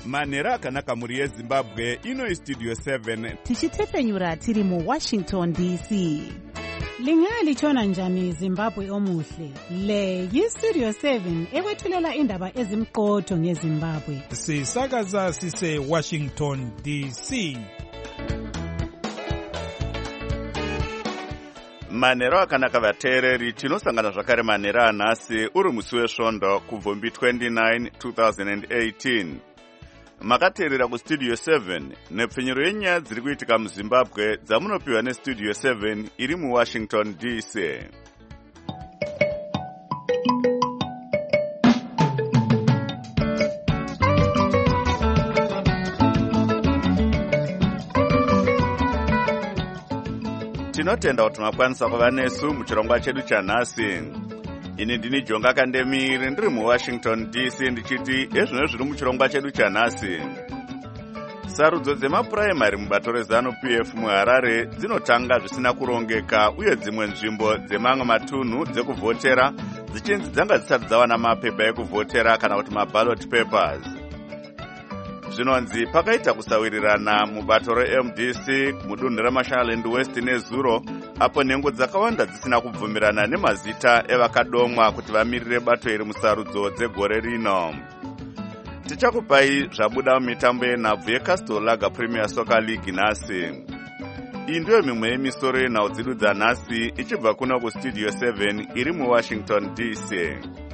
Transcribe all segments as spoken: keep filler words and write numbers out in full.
manhero akanaka mhuri yezimbabwe. Ino istudio seven tichitepfenyura tiri muwashington D C. Lingalitshona njani Zimbabwe omuhle? Le yistudio seven ekwethulela indaba ezimqotho ngeZimbabwe. Sisakaza sise Washington D C. manhero akanaka vateereri, tinosangana zvakare manhero anhasi uri musi wesvondo kubvumbi twenty-nine two thousand eighteen. Makateerera kustudio seven nepfenyuro yenyaya dziri kuitika muzimbabwe dzamunopiwa nestudio seven iri muwashington D C. Tinotenda kuti makwanisa kuva nesu muchirongwa chedu chanhasi. Ini ndini Jonga Kandemiri ndiri muWashington D C ndichiti ezvino zviri muchirongwa chedu chanhasi. Sarudzo dzemapuraimari mubato reZanu P F muHarare dzinotanga zvisina kurongeka uye dzimwe nzvimbo dzemamwe matunhu dzekuvhotera dzichinzi dzanga dzisati dzawana mapepa ekuvhotera kana kuti maballot papers. Zvinonzi pakaita kusawirirana mubato reM D C mudunhu reMashonaland West neZuro apo nhengo dzakawanda dzisina kubvumirana nemazita evakadomwa kuti vamirire bato iri musarudzo dzegore rino. Tichakupai zvabuda mumitambo yenhabvu yeCastle Lager Premier Soccer League nhasi. Iyi ndiyo mimwe yemisoro yenhau dzedu dzanhasi ichibva kuno kustudio seven iri muWashington D C.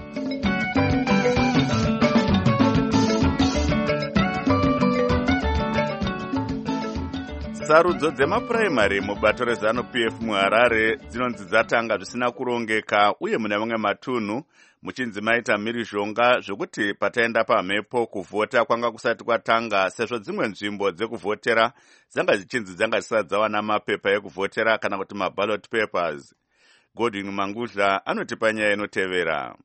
Sarudzo dzemapuraimari mubato reZanu P F muHarare dzinonzi dzatanga zvisina kurongeka uye mune mamwe matunhu muchinzi maita mhirizhonga zvokuti pataenda pamhepo kuvhota kwanga kusati kwatanga sezvo dzimwe nzvimbo dzekuvhotera dzanga dzichinzi dzanga dzisati dzawana mapepa ekuvhotera kana kuti maballot papers. Godwin Mangudla anotipa nyaya inotevera.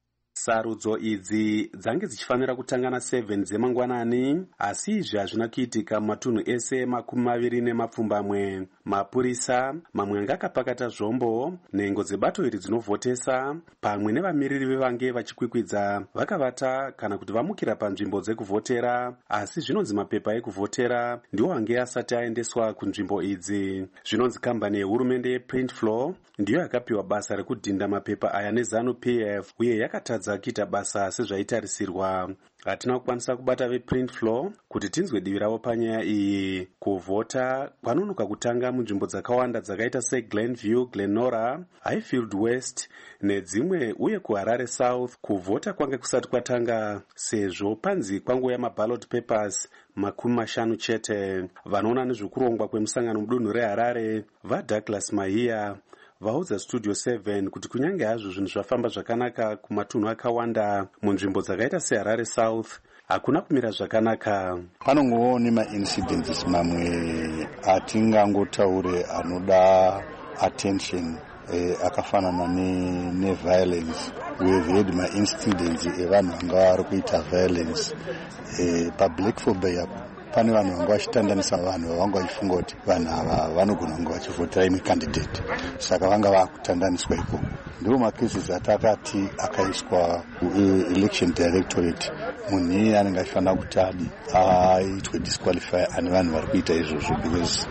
Sarudzo idzi dzange dzichifanira kutangana seven dzemangwanani, asi izvi hazvina kuitika mumatunhu ese makumi maviri nemapfumbamwe. Mapurisa mamwe anga akapakata zvombo, nhengo dzebato iri dzinovhotesa pamwe nevamiriri vevange vachikwikwidza vakavata kana kuti vamukira panzvimbo dzekuvhotera, asi zvinonzi mapepa ekuvhotera ndiwo ange asati aendeswa kunzvimbo idzi. Zvinonzi kambani yehurumende yePrint Floor ndiyo yakapiwa basa rekudhinda mapepa aya neZanu P F uye yakatadza kuita basa sezvaitarisirwa. Hatina kukwanisa kubata vePrint Floor kuti tinzwe divi ravo panyaya iyi. Kuvhota kwanonoka kutanga munzvimbo dzakawanda dzakaita seGlenview, Glenora, Highfield West nedzimwe uye kuHarare South kuvhota kwange kusati kwatanga sezvo panzi kwangu yamaballot papers makumi mashanu chete. Vanoona nezvekurongwa kwemusangano mudunhu reHarare vaDouglas Mahia vaudza studio seven kuti kunyange hazvo zvinhu zvafamba zvakanaka kumatunhu akawanda munzvimbo dzakaita seHarare South hakuna kumira zvakanaka. Panongowo nemaincidents mamwe atingangotaure anoda attention eh, akafanana neviolence. We've had ma-incidents evanhu vanga vari kuita violence eh, public phobia. Pane vanhu vanga vachitandanisa vanhu vavanga vachifunga kuti vanhu ava vanogona kunge vachivhotera imwe candidate, saka vanga vakutandaniswa ikoko. Ndiwo macases atakati akaiswa kuelection directorate. Munhu iye anenge achifanira kuti adi aitwe disqualify ane vanhu vari kuita izvozvo because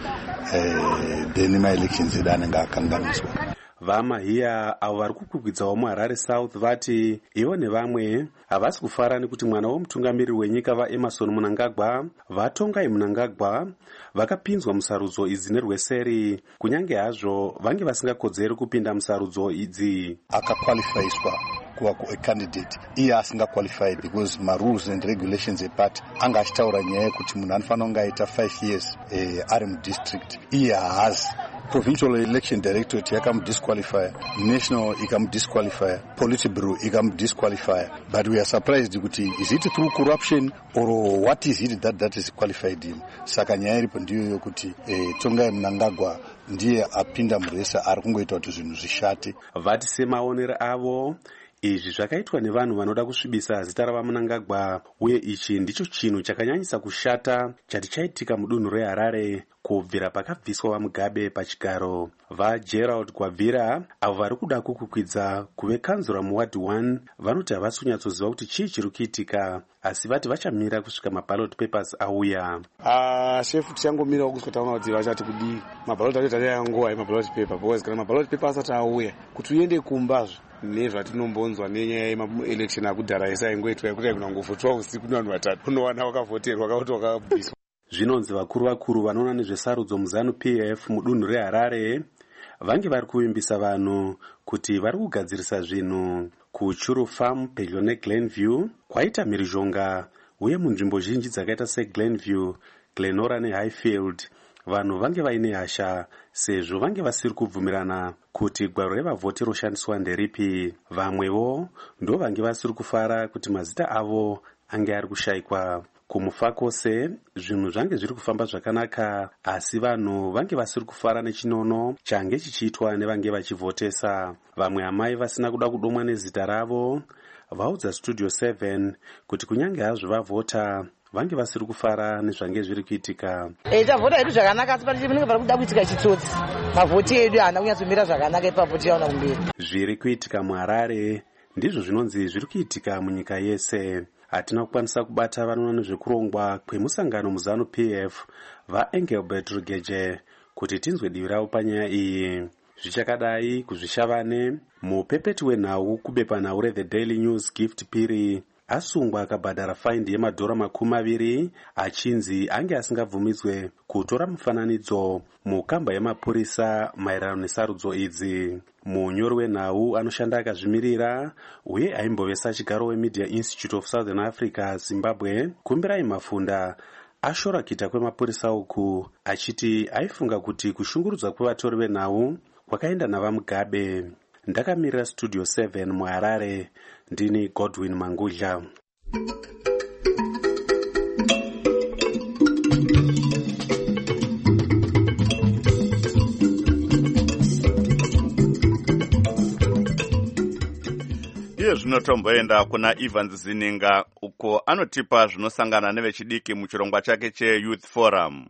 eh, then ma-elections edu anenge akanganiswa. VaMahia avo vari kukwikwidzwawo muHarare South vati ivo nevamwe havasi kufara nekuti mwana womutungamiriri wenyika vaEmerson Mnangagwa vatongai Mnangagwa vakapinzwa musarudzo idzi nerweseri, kunyange hazvo vange vasingakodzeri kupinda musarudzo idzi. Akakwalifiswa kuva kucandidate iye asingaqualified because marules and regulations eparty anga achitaura nyaya yekuti munhu anofanira kunge aita five years eh, ari mudistrict. Iye haazi. Provincial Election Directorate yakamudisqualify, National ikamudisqualify, Politburo ikamudisqualify. But we are surprised kuti is it through corruption or what is it that that is qualified him? Saka nyaya iripo ndiyo yokuti eh, Tongai Mnangagwa ndiye apinda muresa ari kungoita kuti zvinhu zvishate. Vati semaonero avo izvi zvakaitwa nevanhu vanoda kusvibisa zita ravaMnangagwa uye ichi ndicho chinhu chakanyanyisa kushata chati chaitika mudunhu reHarare kubvira pakabviswa vamugabe pachigaro. VaGerald Kwavira avo vari kuda kukukwidza kuve kanzura muward one vanoti havasi kunyatsoziva kuti chii chiri kuitika, asi vati vachamira kusvika maballot papers auya. Ah, shefu tichangomira kusvika taona kuti vachati kudii maballot acho tachayangova emaballot paper, because kana maballot paper asati auya kuti uende kumbazvo nezvatinombonzwa nenyaya yemaelection akudhara isaingoitwa yekuti aikuna kungovhotwa usiku nevanhu vatatu unowana wakavhoterwa kauti wakabviswa. Zvinonzi vakuru vakuru vanoona nezvesarudzo muzanu P F mudunhu reHarare vange vari kuvimbisa vanhu kuti vari kugadzirisa zvinhu. Kuchuru Farm pedyo neGlenview kwaita mhirizhonga, uye munzvimbo zhinji dzakaita seGlenview, Glenora neHighfield vanhu vange vaine hasha sezvo vange vasiri kubvumirana kuti gwaro revavhoti roshandiswa nderipi. Vamwevo ndo vange vasiri kufara kuti mazita avo ange ari kushayikwa. Kumufa kwose zvinhu zvange zviri kufamba zvakanaka, asi vanhu vange vasiri kufara nechinono change chichiitwa nevange vachivhotesa. Vamwe amai vasina kuda kudomwa nezita ravo vaudza Studio seven kuti kunyange hazvo vavhota vange vasiri kufara nezvange zviri kuitika. Eh, tavhota hedu zvakanaka, asi pane chinenge pari kuda kuitika chitsotsi. Mavhoti edu haana kunyatsomira zvakanaka ipapo tiyaona kumberi. Zviri kuitika muHarare ndizvo zvinonzi zviri kuitika munyika yese. Hatina kukwanisa kubata vanoona nezvekurongwa kwemusangano muzanu P F vaEngelbert Rugeje kuti tinzwe divi ravo panyaya iyi. Zvichakadai kuzvishavane, mupepeti wenhau kubepa nhau reThe Daily News Gift Piri asungwa akabhadhara faindi yemadhora makumi maviri achinzi ange asingabvumidzwe kutora mufananidzo mukamba yemapurisa maererano nesarudzo idzi. Munyori wenhau anoshanda akazvimirira uye aimbovesa chigaro weMedia Institute of Southern Africa Zimbabwe Kumbirai Mafunda ashora kuita kwemapurisa uku achiti aifunga kuti kushungurudzwa kwevatori venhau kwakaenda navamugabe. Ndakamirira Studio seven muHarare, ndini Godwin Mangudla. Iye zvinotomboenda kuna Evans Zininga uko anotipa zvinosangana nevechidiki muchirongwa chake cheYouth Forum.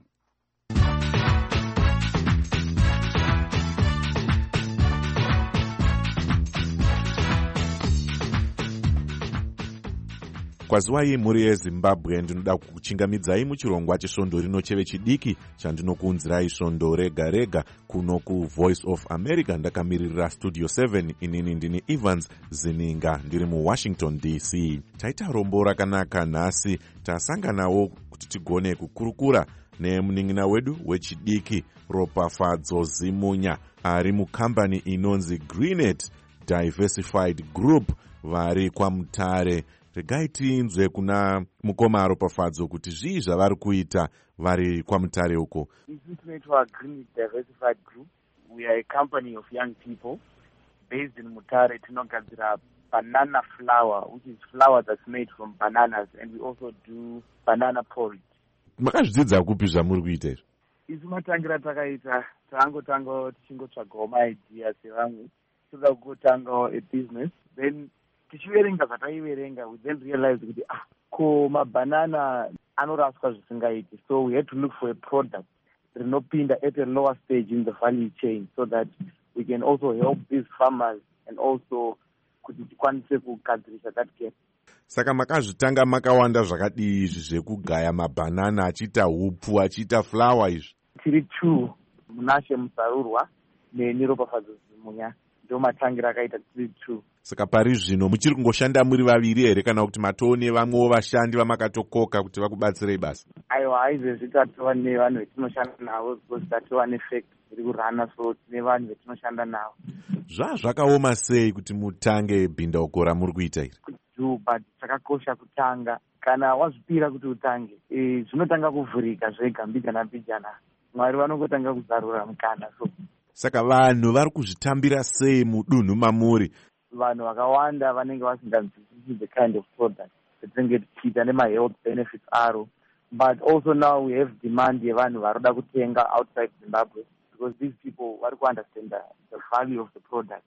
Kwaziwai muri yeZimbabwe, ndinoda kuchingamidzai muchirongwa chesvondo rino chevechidiki chandinokuunzirai svondo rega rega kuno kuVoice of America. Ndakamiririra Studio seven, inini ndini Evans Zininga ndiri muWashington D C. Taita rombo rakanaka nhasi, tasanganawo kuti tigone kukurukura nemunin'ina wedu wechidiki Ropafadzo Zimunya ari mukambani inonzi Greenet Diversified Group vari kwaMutare. Regai tinzwe kuna mukoma Ropafadzo kuti zvii zvavari kuita vari kwaMutare uko. Isi tunoitwa Green Diversified Group. We are a company of young people based in Mutare. Tinogadzira banana flour, which is flour that's made from bananas, and we also do banana porridge. Makazvidzidza kupi zvamuri kuita izvo? Isi matangira takaita tangotanga tichingotsvagawo maidea sevamwe toda kutangawo a business, then tichiverenga zvataiverenga, we then realized kuti ah, ko mabanana anoraswa zvisingaiti, so we had to look for a product rinopinda at a lower stage in the value chain so that we can also help these farmers and also kuti tikwanise kugadzirisa that gap. Saka makazvitanga makawanda zvakadii izvi zvekugaya mabanana achiita hupfu achiita flour izvi? Tiri two, Munashe Musarurwa neNiropafadzo Zimunya, ndio matangira akaita tiri two. Saka pari zvino muchiri kungoshanda muri vaviri here kana kuti matone vamwewo vashandi vamakatokoka kuti vakubatsirei basa? Aiwa, aizvezvi tatova nevanhu vetinoshanda navo because tatova nefactory iri kurana, so tine vanhu vetinoshanda navo. Zvazvakaoma sei kuti mutange bhindauko ramuri kuita iri? Do, but chakakosha kutanga. Kana wazvipira kuti utange, e, zvinotanga kuvhurika zvega mbijana mbijana. Mwari vanongotanga kuzarura mukana. So saka vanhu vari kuzvitambira sei mudunhu mamuri? Vanhu vakawanda vanenge vasinganzwisisi the kind of product tinenge tichiita nema-health benefits aro, but also now we have demand yevanhu varoda kutenga outside Zimbabwe because these people vari kuunderstand the, the value of the product.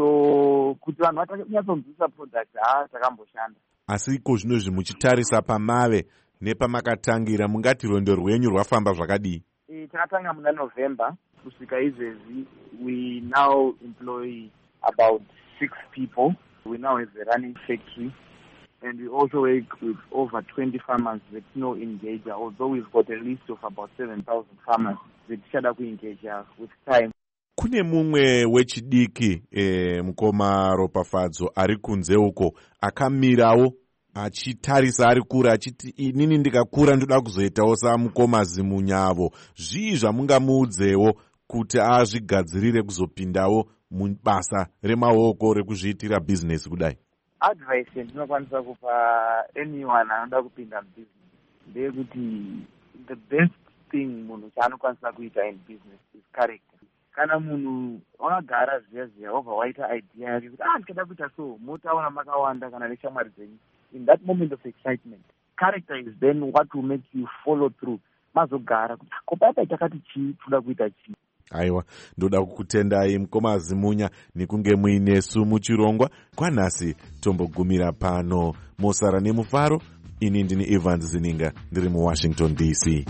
So kuti vanhu vatanyatsonzwisisa product haa takamboshanda. Asi iko zvinozvi muchitarisa pamave nepamakatangira, mungati rwendo rwenyu rwafamba zvakadii? E, takatanga muna November kusvika izvezvi we now employ about six people. We now have a running factory, and we also work with over twenty farmers that know engage, although we've got a list of about seven thousand farmers that shada ku-engage with time. Kune mumwe wechidiki e, mukoma Ropafadzo ari kunze uko akamirawo achitarisa ari kura achiti inini ndikakura ndoda kuzoitawo samukoma Zimunyavo. Zvii zvamungamuudzewo kuti azvigadzirire kuzopindawo mubasa remaoko rekuzviitira business kudai? Advice ndinokwanisa kupa anyone anoda kupinda mubusiness ndeyekuti the best thing munhu chaanokwanisa kuita in business is character. Kana munhu wakagara zviya zviya wabva waita idea yake kuti ah ndikada kuita so, motaona makawanda kana neshamwari dzenyu, in that moment of excitement, character is then what will make you follow through. Mazogara kuti kopapa takati chii toda kuita chii. Aiwa, ndoda kukutendai mukoma Zimunya nekunge muinesu muchirongwa. Kwanhasi tombogumira pano. Mosara nemufaro. Ini ndini Evans Zininga ndiri muWashington D C.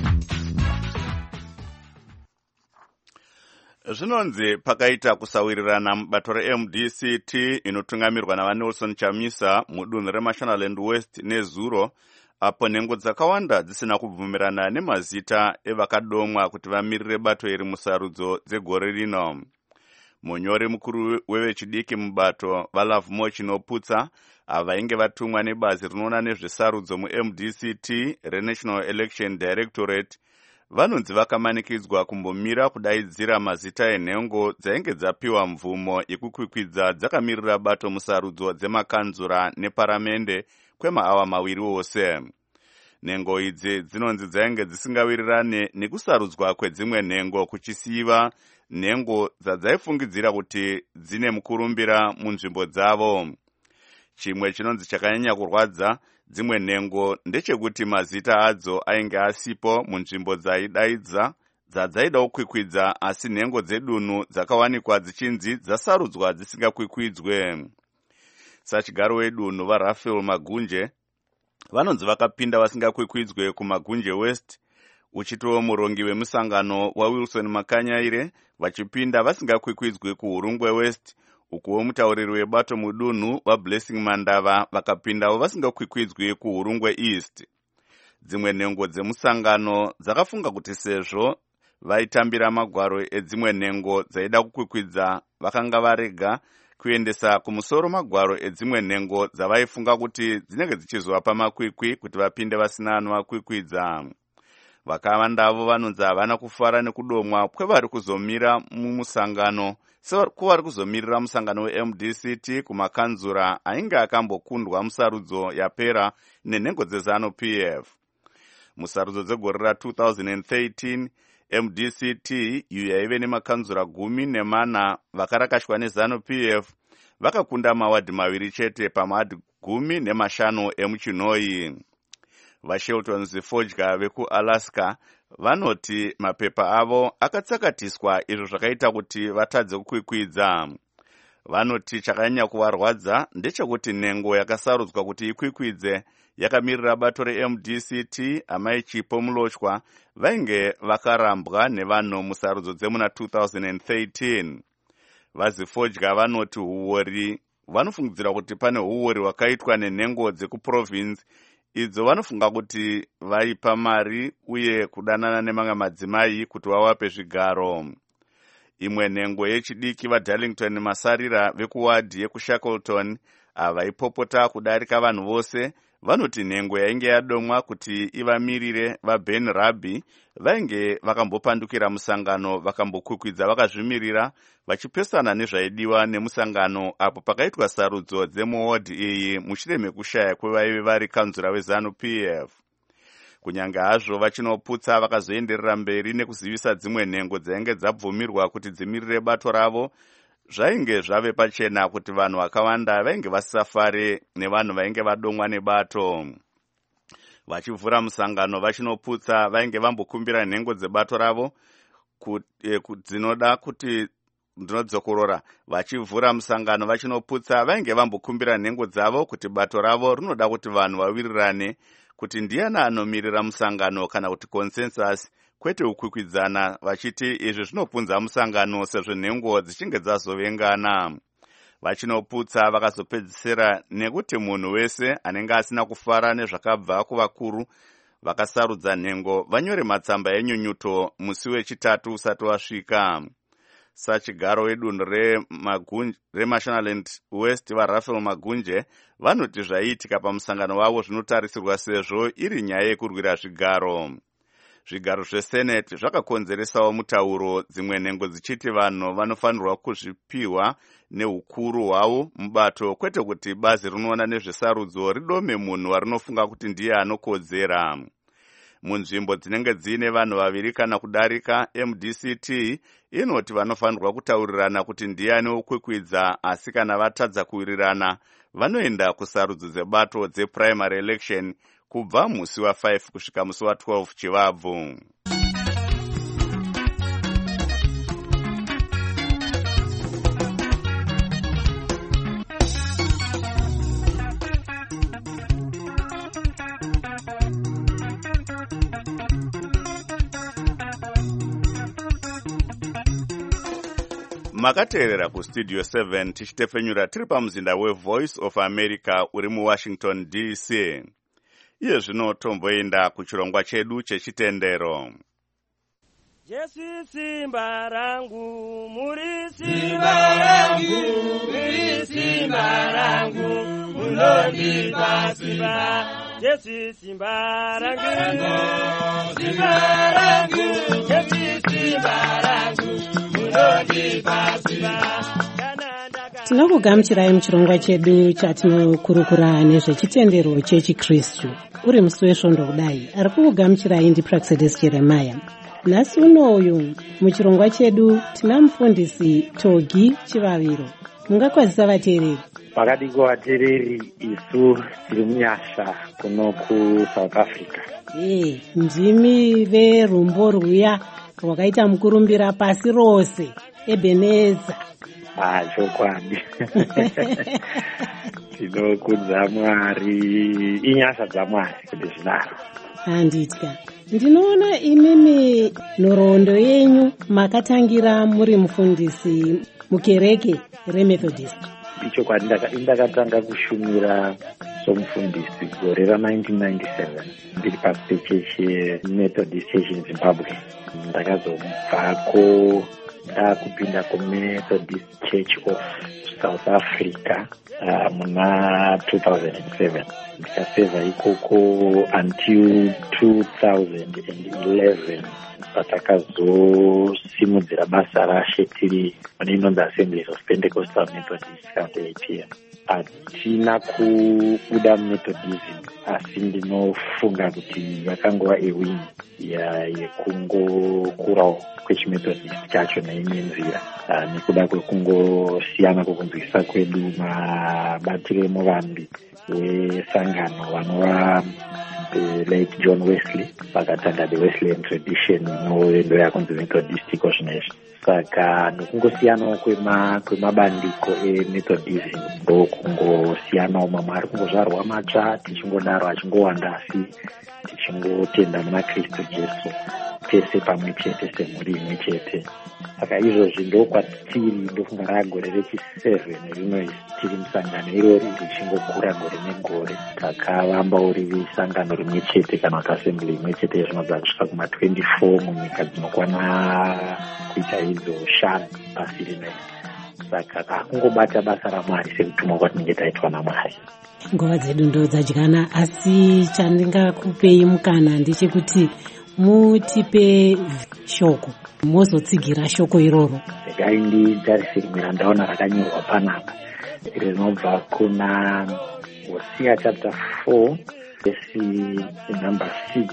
Zvinonzi pakaita kusawirirana mubato reM D C T inotungamirwa navaNelson Chamisa mudunhu reMashonaland West neZuro, apo nhengo dzakawanda dzisina kubvumirana nemazita evakadomwa kuti vamirire bato iri musarudzo dzegore rino. Munyori mukuru wevechidiki mubato vaLovemore Chinoputsa avainge vatumwa nebazi rinoona nezvesarudzo muM D C T reNational Election Directorate vanonzi vakamanikidzwa kumbomira kudaidzira mazita enhengo dzainge dzapiwa mvumo yekukwikwidza dzakamirira bato musarudzo dzemakanzura neparamende kwemaawa mawiri wose. Nhengo idzi dzinonzi dzainge dzisingawirirane nekusarudzwa kwedzimwe nhengo, kuchisiva nhengo dzadzaifungidzira kuti dzine mukurumbira munzvimbo dzavo. Chimwe chinonzi chakanyanya kurwadza dzimwe nhengo ndechekuti mazita adzo ainge asipo munzvimbo dzaidaidza dzadzaida kukwikwidza, asi nhengo dzedunhu dzakawanikwa dzichinzi dzasarudzwa dzisingakwikwidze. Sachigaro wedunhu vaRafael Magunje vanonzi vakapinda vasingakwikwidze kuMagunje West, uchitowo murongi wemusangano waWilson Makanyaire vachipinda vasingakwikwidze kuHurungwe West, ukuwo mutauriri webato mudunhu vaBlessing Mandava vakapindawo vasingakwikwidze kuHurungwe East. Dzimwe nhengo dzemusangano dzakafunga kuti sezvo vaitambira magwaro edzimwe nhengo dzaida kukwikwidza, vakanga varega kuendesa kumusoro magwaro edzimwe nhengo dzavaifunga kuti dzinenge dzichizovapa makwikwi kuti vapinde vasina anovakwikwidza. Vakawandavo vanonzi havana kufara nekudomwa kwevari kuzomira mumusangano sekuvari kuzomirira musangano weM D C T kumakanzura ainge akambokundwa musarudzo yapera nenhengo dzeZANU-P F. Musarudzo dzegore ra two thousand thirteen M D C T iyo yaive nemakanzura gumi nemana vakarakashwa neZANU-P F vakakunda mawadhi maviri chete pamadhi gumi nemashanu emuchinoi. VaShelton Zifodya vekuAlaska vanoti mapepa avo akatsakatiswa, izvo zvakaita kuti vatadze kukwikwidza. Vanoti chakanyanya kuvarwadza ndechekuti nhengo yakasarudzwa kuti ikwikwidze yakamirira bato reM D C T Amai Chipo Mulochwa vainge vakarambwa nevanhu musarudzo dzemuna two thousand thirteen. VaZifodya vanoti huori vanofungidzira kuti pane huori hwakaitwa nenhengo dzekuprovince idzo vanofunga kuti vaipa mari uye kudanana nemamwe madzimai kuti vawape zvigaro. Imwe nhengo yechidiki vaDarlington Masarira vekuwadhi yekuShackleton avaipopota kudarika vanhu vose vanoti nhengo yainge yadomwa kuti ivamirire vaBen Rabi vainge vakambopandukira musangano vakambokwikwidza vakazvimirira vachipesana nezvaidiwa nemusangano apo pakaitwa sarudzo dzemuwodhi iyi mushure mekushaya kwevaive vari kanzura weZANU-P F. Kunyange hazvo vachinoputsa vakazoenderera mberi nekuzivisa dzimwe nhengo dzainge dzabvumirwa kuti dzimirire bato ravo, zvainge zvave pachena kuti vanhu vakawanda vainge vasafare nevanhu vainge vadomwa nebato. Vachivhura musangano vachinoputsa vainge vambokumbira nhengo dzebato ravo dzinoda kuti ndinodzokorora. Vachivhura musangano vachinoputsa vainge vambokumbira nhengo dzavo kuti bato ravo rinoda kuti vanhu vawirirane kuti ndiani anomirira musangano kana kuti consensus kwete kukwikwidzana, vachiti izvi zvinopunza musangano sezvo nhengo dzichinge dzazovengana. Vachinoputsa vakazopedzisira nekuti munhu wese anenge asina kufara nezvakabva kuvakuru vakasarudza nhengo vanyore matsamba enyunyuto musi wechitatu usati wasvika. Sachigaro wedunhu reMashonaland West vaRafael Magunje vanoti zvaiitika pamusangano wavo zvinotarisirwa sezvo iri nyaya yekurwira zvigaro. Zvigaro zveseneti zvakakonzeresawo mutauro, dzimwe nhengo dzichiti vanhu vanofanirwa kuzvipiwa neukuru hwavo mubato, kwete kuti bazi rinoona nezvesarudzo ridome munhu warinofunga kuti ndiye anokodzera. Munzvimbo dzinenge dziine vanhu vaviri kana kudarika, M D C T inoti vanofanirwa kutaurirana kuti ndiani okwikwidza, asi kana vatadza kuwirirana vanoenda kusarudzo dzebato dzeprimary election kubva musi wa five kusvika musi wa twelve Chivabvu. Makateerera kustudio seven tichitefenyura tiri pamuzinda weVoice of America uri muWashington D C. Iye zvino tomboenda kuchirongwa chedu chechitendero. Jesu simba rangu, muri simba rangu, muri simba rangu, munondipa simba. Jesu simba rangu, simba rangu, Jesu simba rangu, munondipa simba. Tinokugamuchirai muchirongwa chedu chatinokurukura nezvechitendero chechikristu. Uri musi wesvondo kudai, ari kukugamuchirai ndiPraxedis Jeremiah. Nhasi unoyu muchirongwa chedu tina mufundisi Togi Chivaviro. Mungakwazisa vateereri? Pakadiko vateereri, isu tiri munyasha kuno kuSouth Africa. Eh, ndimi verumbo rwuya rwakaita mukurumbira pasi rose, Ebeneza. Ah, chokwadi. Tinokudza Mwari, inyasha dzaMwari kuti zvinaro. Handitya. Ndinoona imimi nhoroondo yenyu makatangira muri mufundisi mukereke reMethodist. Ichokwadi, ndakatanga kushumira somufundisi gore ra nineteen ninety-seven ndiri pachechi yeMethodist Church in Zimbabwe. Ndakazobvako ndakupinda kuMethodist Church of South Africa uh, muna two thousand seven. Ndikaseva ikoko until two thousand eleven patakazosimudzira basa rashe tiri mune inonzi Assemblies of Pentecostal Methodist County A P M. Hatina kubuda Methodism, asi ndinofunga kuti yakangova ewini yekungokurawo kwechimethodist chacho neimwe nzira, nekuda kwekungosiyana kwekunzwisisa kwedu mabatiro emuvambi wesangano vanova late John Wesley vakatanga the Wesleyan tradition inoendo yakunzi Methodist kozvinezvi. Saka nokungosiyanawo kwemabandiko eMethodism ndokungosiyanawo, mamwe ari kungozvarwa matsva tichingodaro achingowanda, asi tichingotenda muna Kristu Jesu tese pamwe chete semhuri imwe chete. Saka izvozvi ndokwatiri, ndofunga ragore rechi-seven rino tiri musangano irori richingokura gore negore. Takavambawo riri sangano rimwe chete kana kuti assembly imwe chete zvinobva kusvika kuma twenty-four munyika dzinokwana kuita idzo shanu pasi rino. Saka kakungobata basa raMwari sekutumwa kwatinenge taitwa naMwari. Nguva dzedu ndo dzadyana, asi chandingakupei mukana ndechekuti mutipe shoko, mozotsigira shoko iroro. Regai nditarise rimwe randaona rakanyorwa panapa rinobva kuna Hosea chapter four verse number six.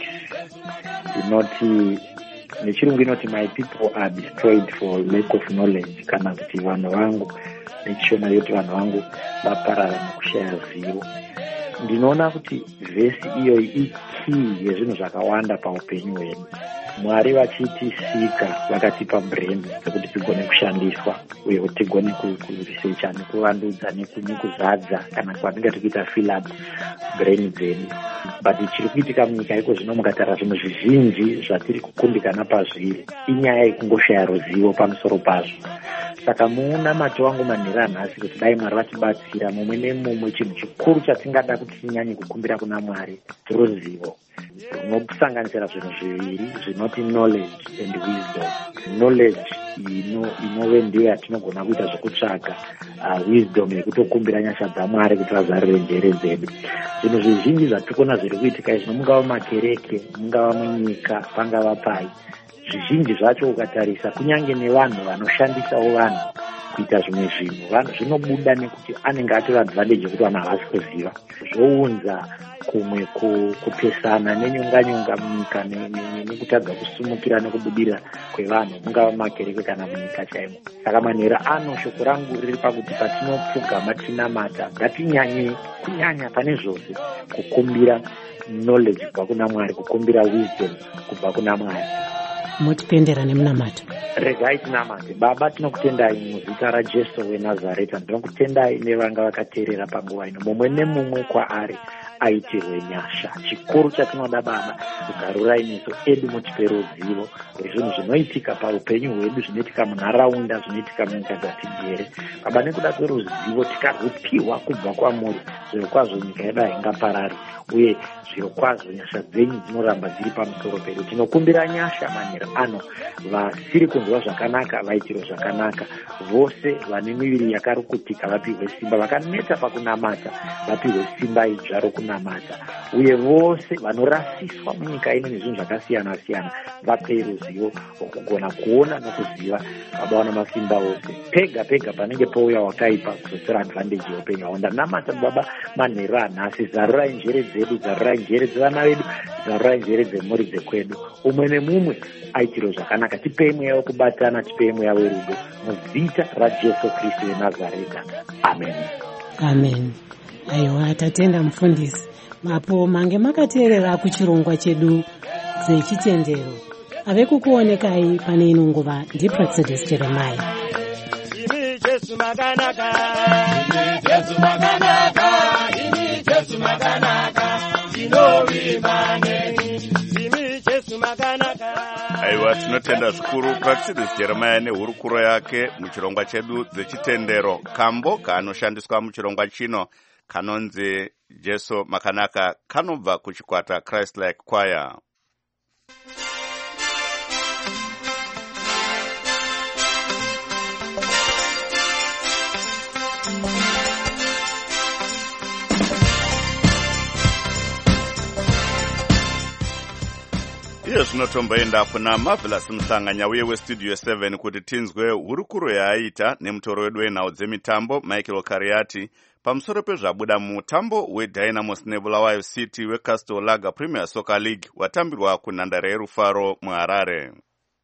Inoti, nechirungu inoti, my people are destroyed for lack of knowledge, kana kuti vanhu vangu, nechishona yoti vanhu vangu vaparara nokushaya zivo. Ndinoona kuti vhesi iyoyi ikii yezvinhu zvakawanda paupenyu hwedu. Mwari vachitisika vakatipa brain dzekuti tigone kushandiswa uye kuti tigone kuresearcha nekuvandudza nekuzadza kana kwatinga tikuita fill up brain dzedu. But chiri kuitika munyika iko zvino mukatara zvinhu zvizhinji zvatiri kukundikana pazviri inyaya yekungoshaya ruzivo pamusoro pazvo. Saka muuna mato wangu manhero anhasi kuti dai Mwari vatibatsira mumwe nemumwe chinhu chikuru chatingada kuti tinyanye kukumbira kuna Mwari ruzivo runosanganisira zvinhu zviviri zvinoti knowledge and wisdom. Knowledge inove ndiyo yatinogona kuita zvekutsvaga, uh, wisdom yekutokumbira nyasha dzaMwari kuti vazarire njere dzedu. Zvinhu zvizhinji zvatikona zviri kuitika izvi mungava makereke, mungava munyika, pangava pai, zvizhinji zvacho ukatarisa kunyange nevanhu vanoshandisawo vanhu kuita zvimwe zvinhu, vanhu zvinobuda nekuti anenge atori advantage yekuti vanhu havasi kuziva. Zvounza kumwe kupesana nenyonganyonga munyika nekutadza kusumukira nekubudirira kwevanhu mungava makereke kana munyika chaimo. Saka manhero ano shoko rangu riri pakuti patinopfugama tinamata ngatinyanye kunyanya pane zvose kukumbira knowledge kubva kuna Mwari, kukumbira wisdom kubva kuna Mwari. Mutipendera nemunamato. Regai tinamate. Baba, tinokutendai muzita raJesu weNazareta. Ndinokutendai nevanga vakateerera panguva ino. Mumwe nemumwe kwaari aitirwe nyasha. Chikuru chatinoda Baba, garurai nesu edu mutipe ruzivo rwezvinhu zvinoitika paupenyu hwedu, zvinoitika munharaunda, zvinoitika munyika dzatigere. Baba, nekuda kweruzivo tikarwupiwa kubva kwamuri, zviro kwazvo nyika yedu haingaparari, uye zviro kwazvo nyasha dzenyu dzinoramba dziri pamusoro pedu. Tinokumbira nyasha manhero ano vasiri kunzwa zvakanaka vaitirwe zvakanaka, vose vane miviri yakarukutika vapihwe simba, vakaneta pakunamata vapihwe simba idzva rokunamata, uye vose vanorasiswa munyika ino nezvinhu zvakasiyana siyana vape ruzivo rwokugona kuona nokuziva. Baba, wana masimba ose, pega pega panenge pouya wakaipa kuzotora advantage yeupenyu hwavo. Ndanamata Baba manhero anhasi, zarurai njere dzedu, zarurai njere dzevana vedu, zarurai njere dzemhuri dzekwedu. Umwe nemumwe aitirwe zvakanaka. Tipei mweya wekubatana, tipei mweya werudo, muzita raJesu Kristu weNazareta. Amen. Amen. Aiwa, tatenda mufundisi. Mapo mange makateerera kuchirongwa chedu dzechitendero. Ave kukuonekai pane ino nguva ndiPraxedis Jeremiah. Imi Jesu makanaka, imi Jesu makanaka, imi Jesu makanaka, ndinovimba neni, imi Jesu makanaka. Aiwa, tinotenda zvikuru Praxedis Jeremiah nehurukuro yake muchirongwa chedu dzechitendero, kambo kanoshandiswa muchirongwa chino kanonzi Jesu makanaka, kanobva kuchikwata Christ Like Choir. Iyo zvinotomboenda kuna Marvelous Musanganya uye westudio seven kuti tinzwe hurukuro yaaita nemutoro wedu wenhau dzemitambo Michael Kariati pamusoro pezvabuda mutambo weDynamos neBulawayo City weCastle Lager Premier Soccer League watambirwa kunhandare yerufaro muHarare.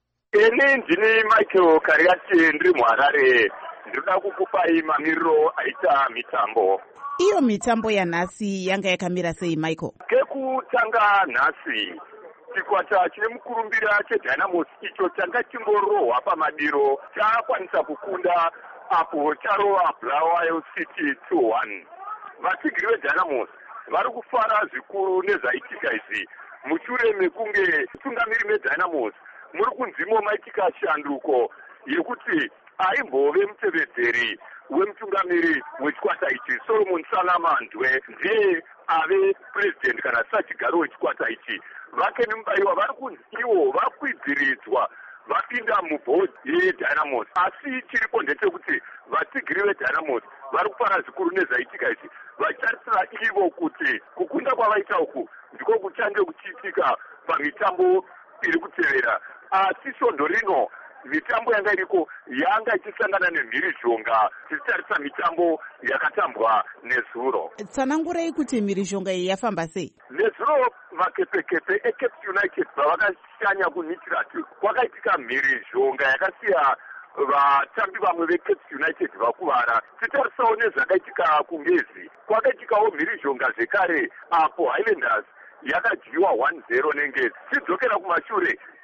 Ini ndini Michael Kariati, ndiri muHarare. Ndinoda kukupai mamiriro aita mitambo. Iyo mitambo yanhasi yanga yakamira sei Michael? Kekutanga nhasi chikwata chine mukurumbira cheDynamos icho changa chingorohwa pamadiro chakwanisa kukunda apo charova Bulawayo City two one. Vasigiri veDynamos vari kufara zvikuru nezvaitika izvi mushure mekunge mutungamiri meDynamos muri kunzimo maitika shanduko yekuti aimbove mutevedzeri wemutungamiri wechikwata ichi Solomon Salama Ndwe ndiye ave president kana sachigaro wechikwata ichi. Vake nemubayiwa vari kunzi ivo vakwidziridzwa vapinda mubhodi yeDynamos, asi chiripo ndechekuti vasigiri veDynamos vari kufara zvikuru nezvaitika izvi vachitarisira ivo kuti kukunda kwavaita uku ndiko kuchange kuchiitika pamitambo iri kutevera. Asi svondo rino mitambo yanga iriko yanga ichisangana nemhirizhonga tichitarisa mitambo yakatambwa nezuro. Tsanangurei kuti mhirizhonga iyi yafamba sei? Nezuro vakepekepe eCape United vavakashanya kuNitrati kwakaitika mhirizhonga yakasiya vatambi vamwe veCape United vakuvara. Titarisawo nezvakaitika kungezi kwakaitikawo mhirizhonga zvekare apo Highlanders yakadyiwa one zero nengezi. Tidzokera kumashure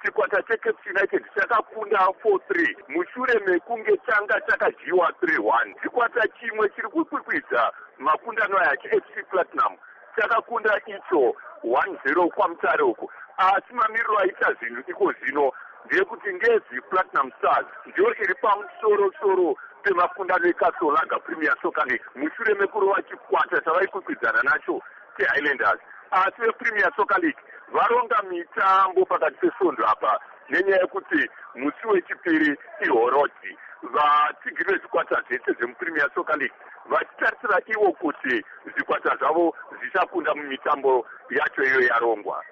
chikwata cheCape United chakakunda four three mushure mekunge changa chakadyiwa three one. Chikwata chimwe chiri kukwikwidza makundano aya cheF C Platinum chakakunda icho one zero kwamutare uku. Asi mamiriro aita zvinhu iko zvino ndeyekuti ngezi Platinum Stars ndiyo iri pamusoro-soro pemakundano eKasolaga Premier Soccer League mushure mekurova chikwata chavaikwikwidza nacho cheHighlanders. Asi vePremier Soccer League varonga mitambo pakati pesondo apa nenyaya yekuti musi wechipiri ihorodzi. Vatigiri vezvikwata zvese zvemuPremier Soccer League vachitarisira ivo kuti zvikwata zvavo zvichakunda mumitambo yacho iyo yarongwa.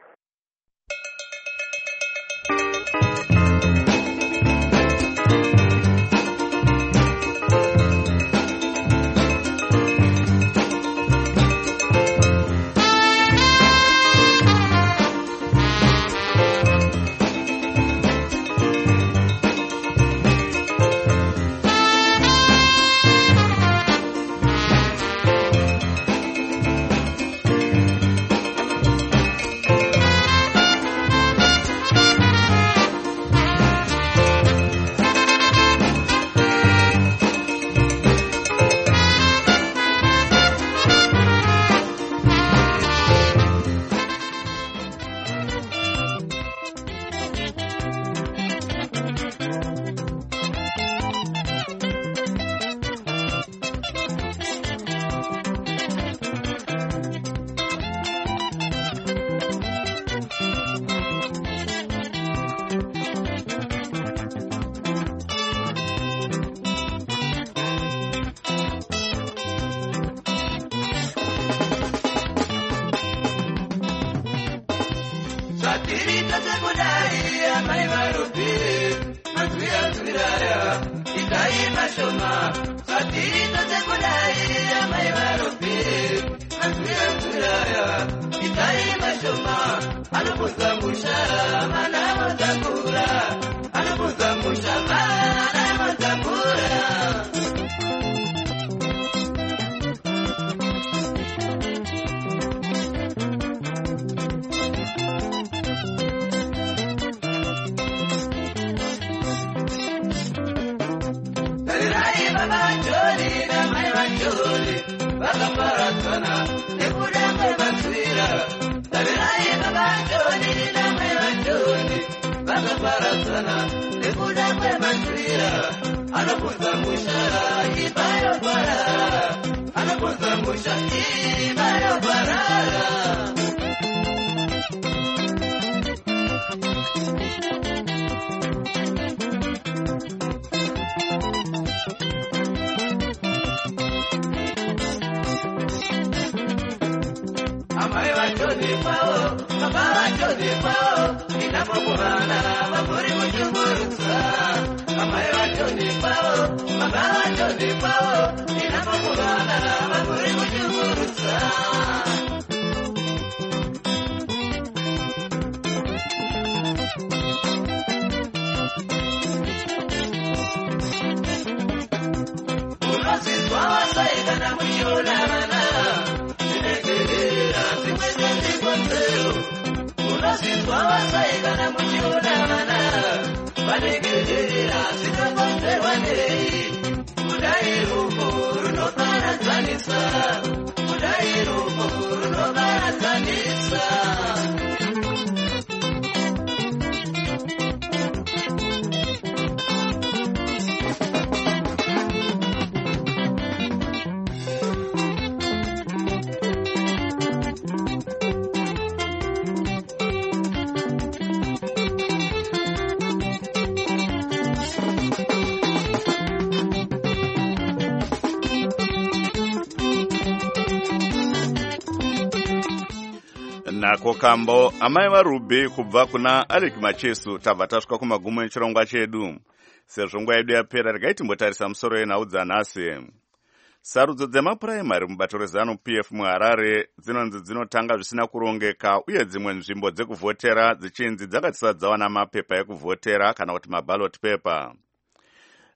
Nako kambo amai varube kubva kuna Alec Machesu tabva tasvika kumagumo echirongwa chedu. Sezvo nguva yedu yapera regai timbotarisa musoro yenhau dzanhasi. Sarudzo dzemapuraimari mubato rezanu P F muHarare dzinonzi dzinotanga zvisina kurongeka uye dzimwe nzvimbo dzekuvhotera dzichinzi dzakati dzawana mapepa ekuvhotera kana kuti maballot paper.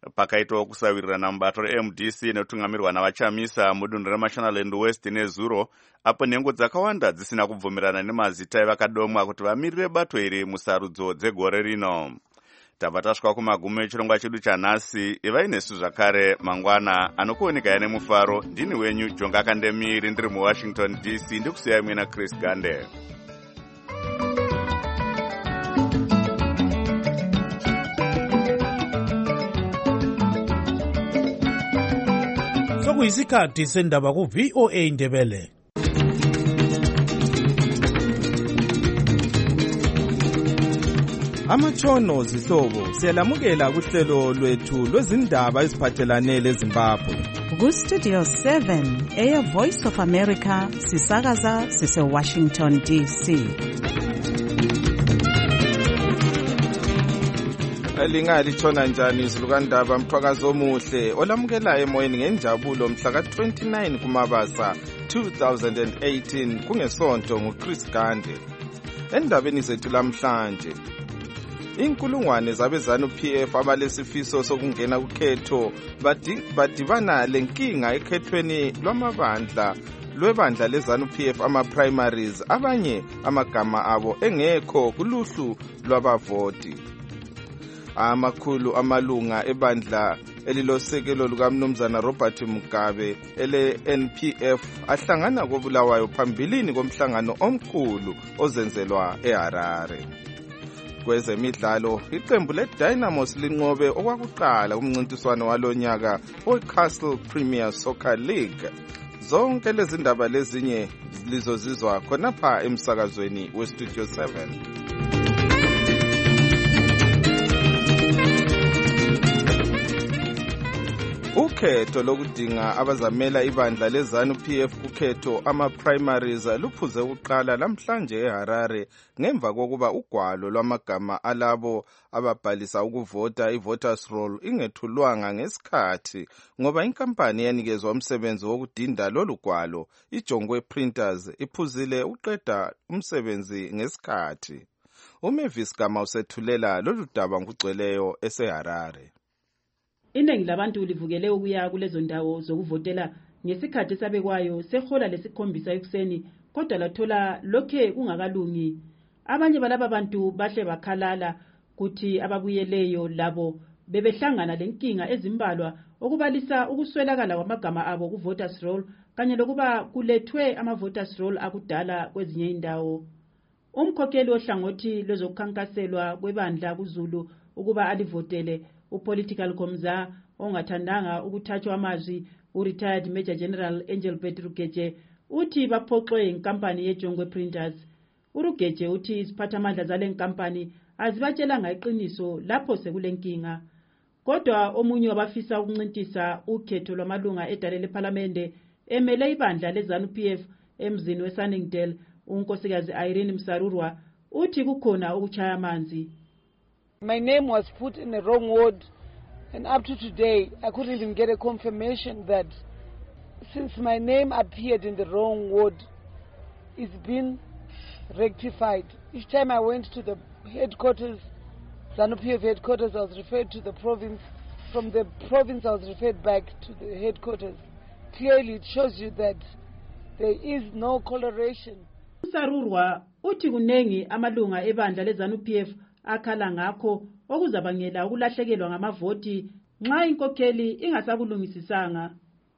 pakaitwa kusawirirana mubato re-M D C nekutungamirwa navachamisa mudunhu reMashonaland West neZuro, apo nhengo dzakawanda dzisina kubvumirana nemazita evakadomwa kuti vamirire bato iri musarudzo dzegore rino. Tabva tasvika kumagumo echirongwa chedu chanhasi. Ivai nesu zvakare mangwana anokuoneka nemufaro. Ndini wenyu Jonga Kandemiri ndiri muWashington D C ndikusiyai mwena Chris Gande. Sokuyisikhathi sendaba ku V O A Ndebele. Amatshono zihlobo siyalamukela kuhlelo lwethu lwezindaba eziphathelane leZimbabwe. Ku Studio seven eya Voice of America sisakaza sise Washington D C. Elingatshona njani izilukandaba mthwakazo omuhle olamukela emoyeni ngenjabulo mhla ka twenty-nine kuMabasa two thousand eighteen kungesonto nguChris Gande. Endabeni zethu lamhlanje, inkulungwane zabezanu P F abalesifiso sokungena kukhetho badibana lenkinga ekhethweni lwamabandla lwebandla lezanu P F ama-primaries, abanye amagama abo engekho kuluhlu lwabavoti. Amakhulu amalunga ebandla elilosekelo lukaMnumzana Robert Mugabe ele-N P F ahlangana koBulawayo phambilini komhlangano omkhulu ozenzelwa eHarare. Kwezemidlalo, iqembu leDynamos linqobe okwakuqala kumncintiswano walonyaka weCastle Premier Soccer League. Zonke lezi ndaba lezinye lizozizwa khonapha emsakazweni weStudio seven. Ukhetho lokudinga abazamela ibandla lezanu P F kukhetho ama-primaries luphuze ukuqala lamhlanje eHarare ngemva kokuba ugwalo lwamagama alabo ababhalisa ukuvota i-voters roll ingethulwanga ngesikhathi ngoba inkampani yanikezwa umsebenzi wokudinda lolu gwalo iJongwe Printers iphuzile uqeda umsebenzi ngesikhathi. uMavis Gama usethulela lolu daba ngugcweleyo eseHarare. Iningi labantu livukele ukuya kulezo ndawo zokuvotela ngesikhathi sabekwayo sehola lesikhombisa ekuseni, kodwa lathola lokhe kungakalungi. Abanye balaba bantu bahle bakhalala kuthi ababuyeleyo labo bebehlangana lenkinga ezimbalwa okubalisa ukuswelakala kwamagama abo ku voters roll kanye lokuba kulethwe ama voters roll akudala kwezinye indawo. Umkhokheli ohlangothi lwezokukhankaselwa kwebandla kuZulu ukuba alivotele upolitical komza ongathandanga ukuthathwa amazwi u-retired Major General Engelbert Rugeje uthi baphoxwe inkampani yeJongwe Printers. uRugeje uthi iziphathamandla zale nkampani azibatshelanga iqiniso lapho sekulenkinga. Kodwa omunye wabafisa ukuncintisa ukhetho lwamalunga edale leParlamente emele ibandla lezanu P F emzini weSunningdale, unkosikazi Irene Msarurwa uthi kukhona ukuchaya amanzi. My name was put in the wrong ward, and up to today I couldn't even get a confirmation that since my name appeared in the wrong ward, it's been rectified. Each time I went to the headquarters, ZANU P F headquarters, I was referred to the province. From the province I was referred back to the headquarters. Clearly it shows you that there is no correlation. Msarurwa uthi kunengi amalunga ebandla lezanu P F akhala ngakho okuzabangela ukulahlekelwa ngamavoti nxa inkokheli ingasakulungisisanga.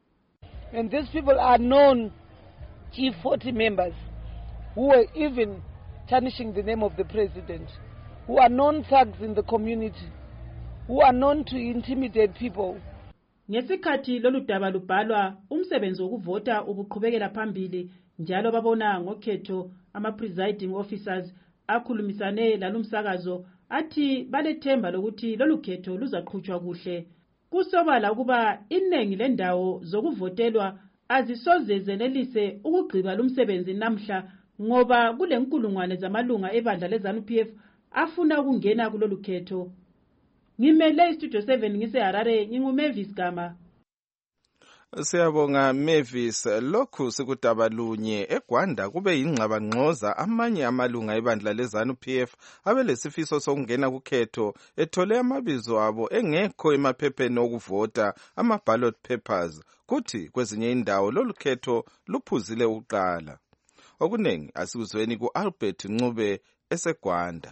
And these people are known G forty members who were even tarnishing the name of the president, who are known thugs in the community, who are known to intimidate people. Ngesikhathi lolu daba lubhalwa, umsebenzi wokuvota ubuqhubekela phambili njalo babona ngokhetho ama-presiding officers akhulumisane lalumsakazo athi balethemba lokuthi lolu khetho luzaqhutshwa kuhle. Kusobala ukuba inengi lendawo zokuvotelwa azisoze zenelise ukugqiba lumsebenzi namhla ngoba kulenkulungwane zamalunga ebandla lezanu P F afuna ukungena kulolu khetho. Ngimele iStudio seven ngiseHarare, nginguMavis Gama. Siyabonga Mavis. Lokhu sikudaba lunye eGwanda kube yingxabangxoza amanye amalunga ebandla leZANU P F abelesifiso sokungena kukhetho ethole amabizo abo engekho emaphepheni okuvota ama-ballot papers, kuthi kwezinye indawo lolu khetho luphuzile uqala. Okuningi asikuzweni ku-Albert Ncube eseGwanda.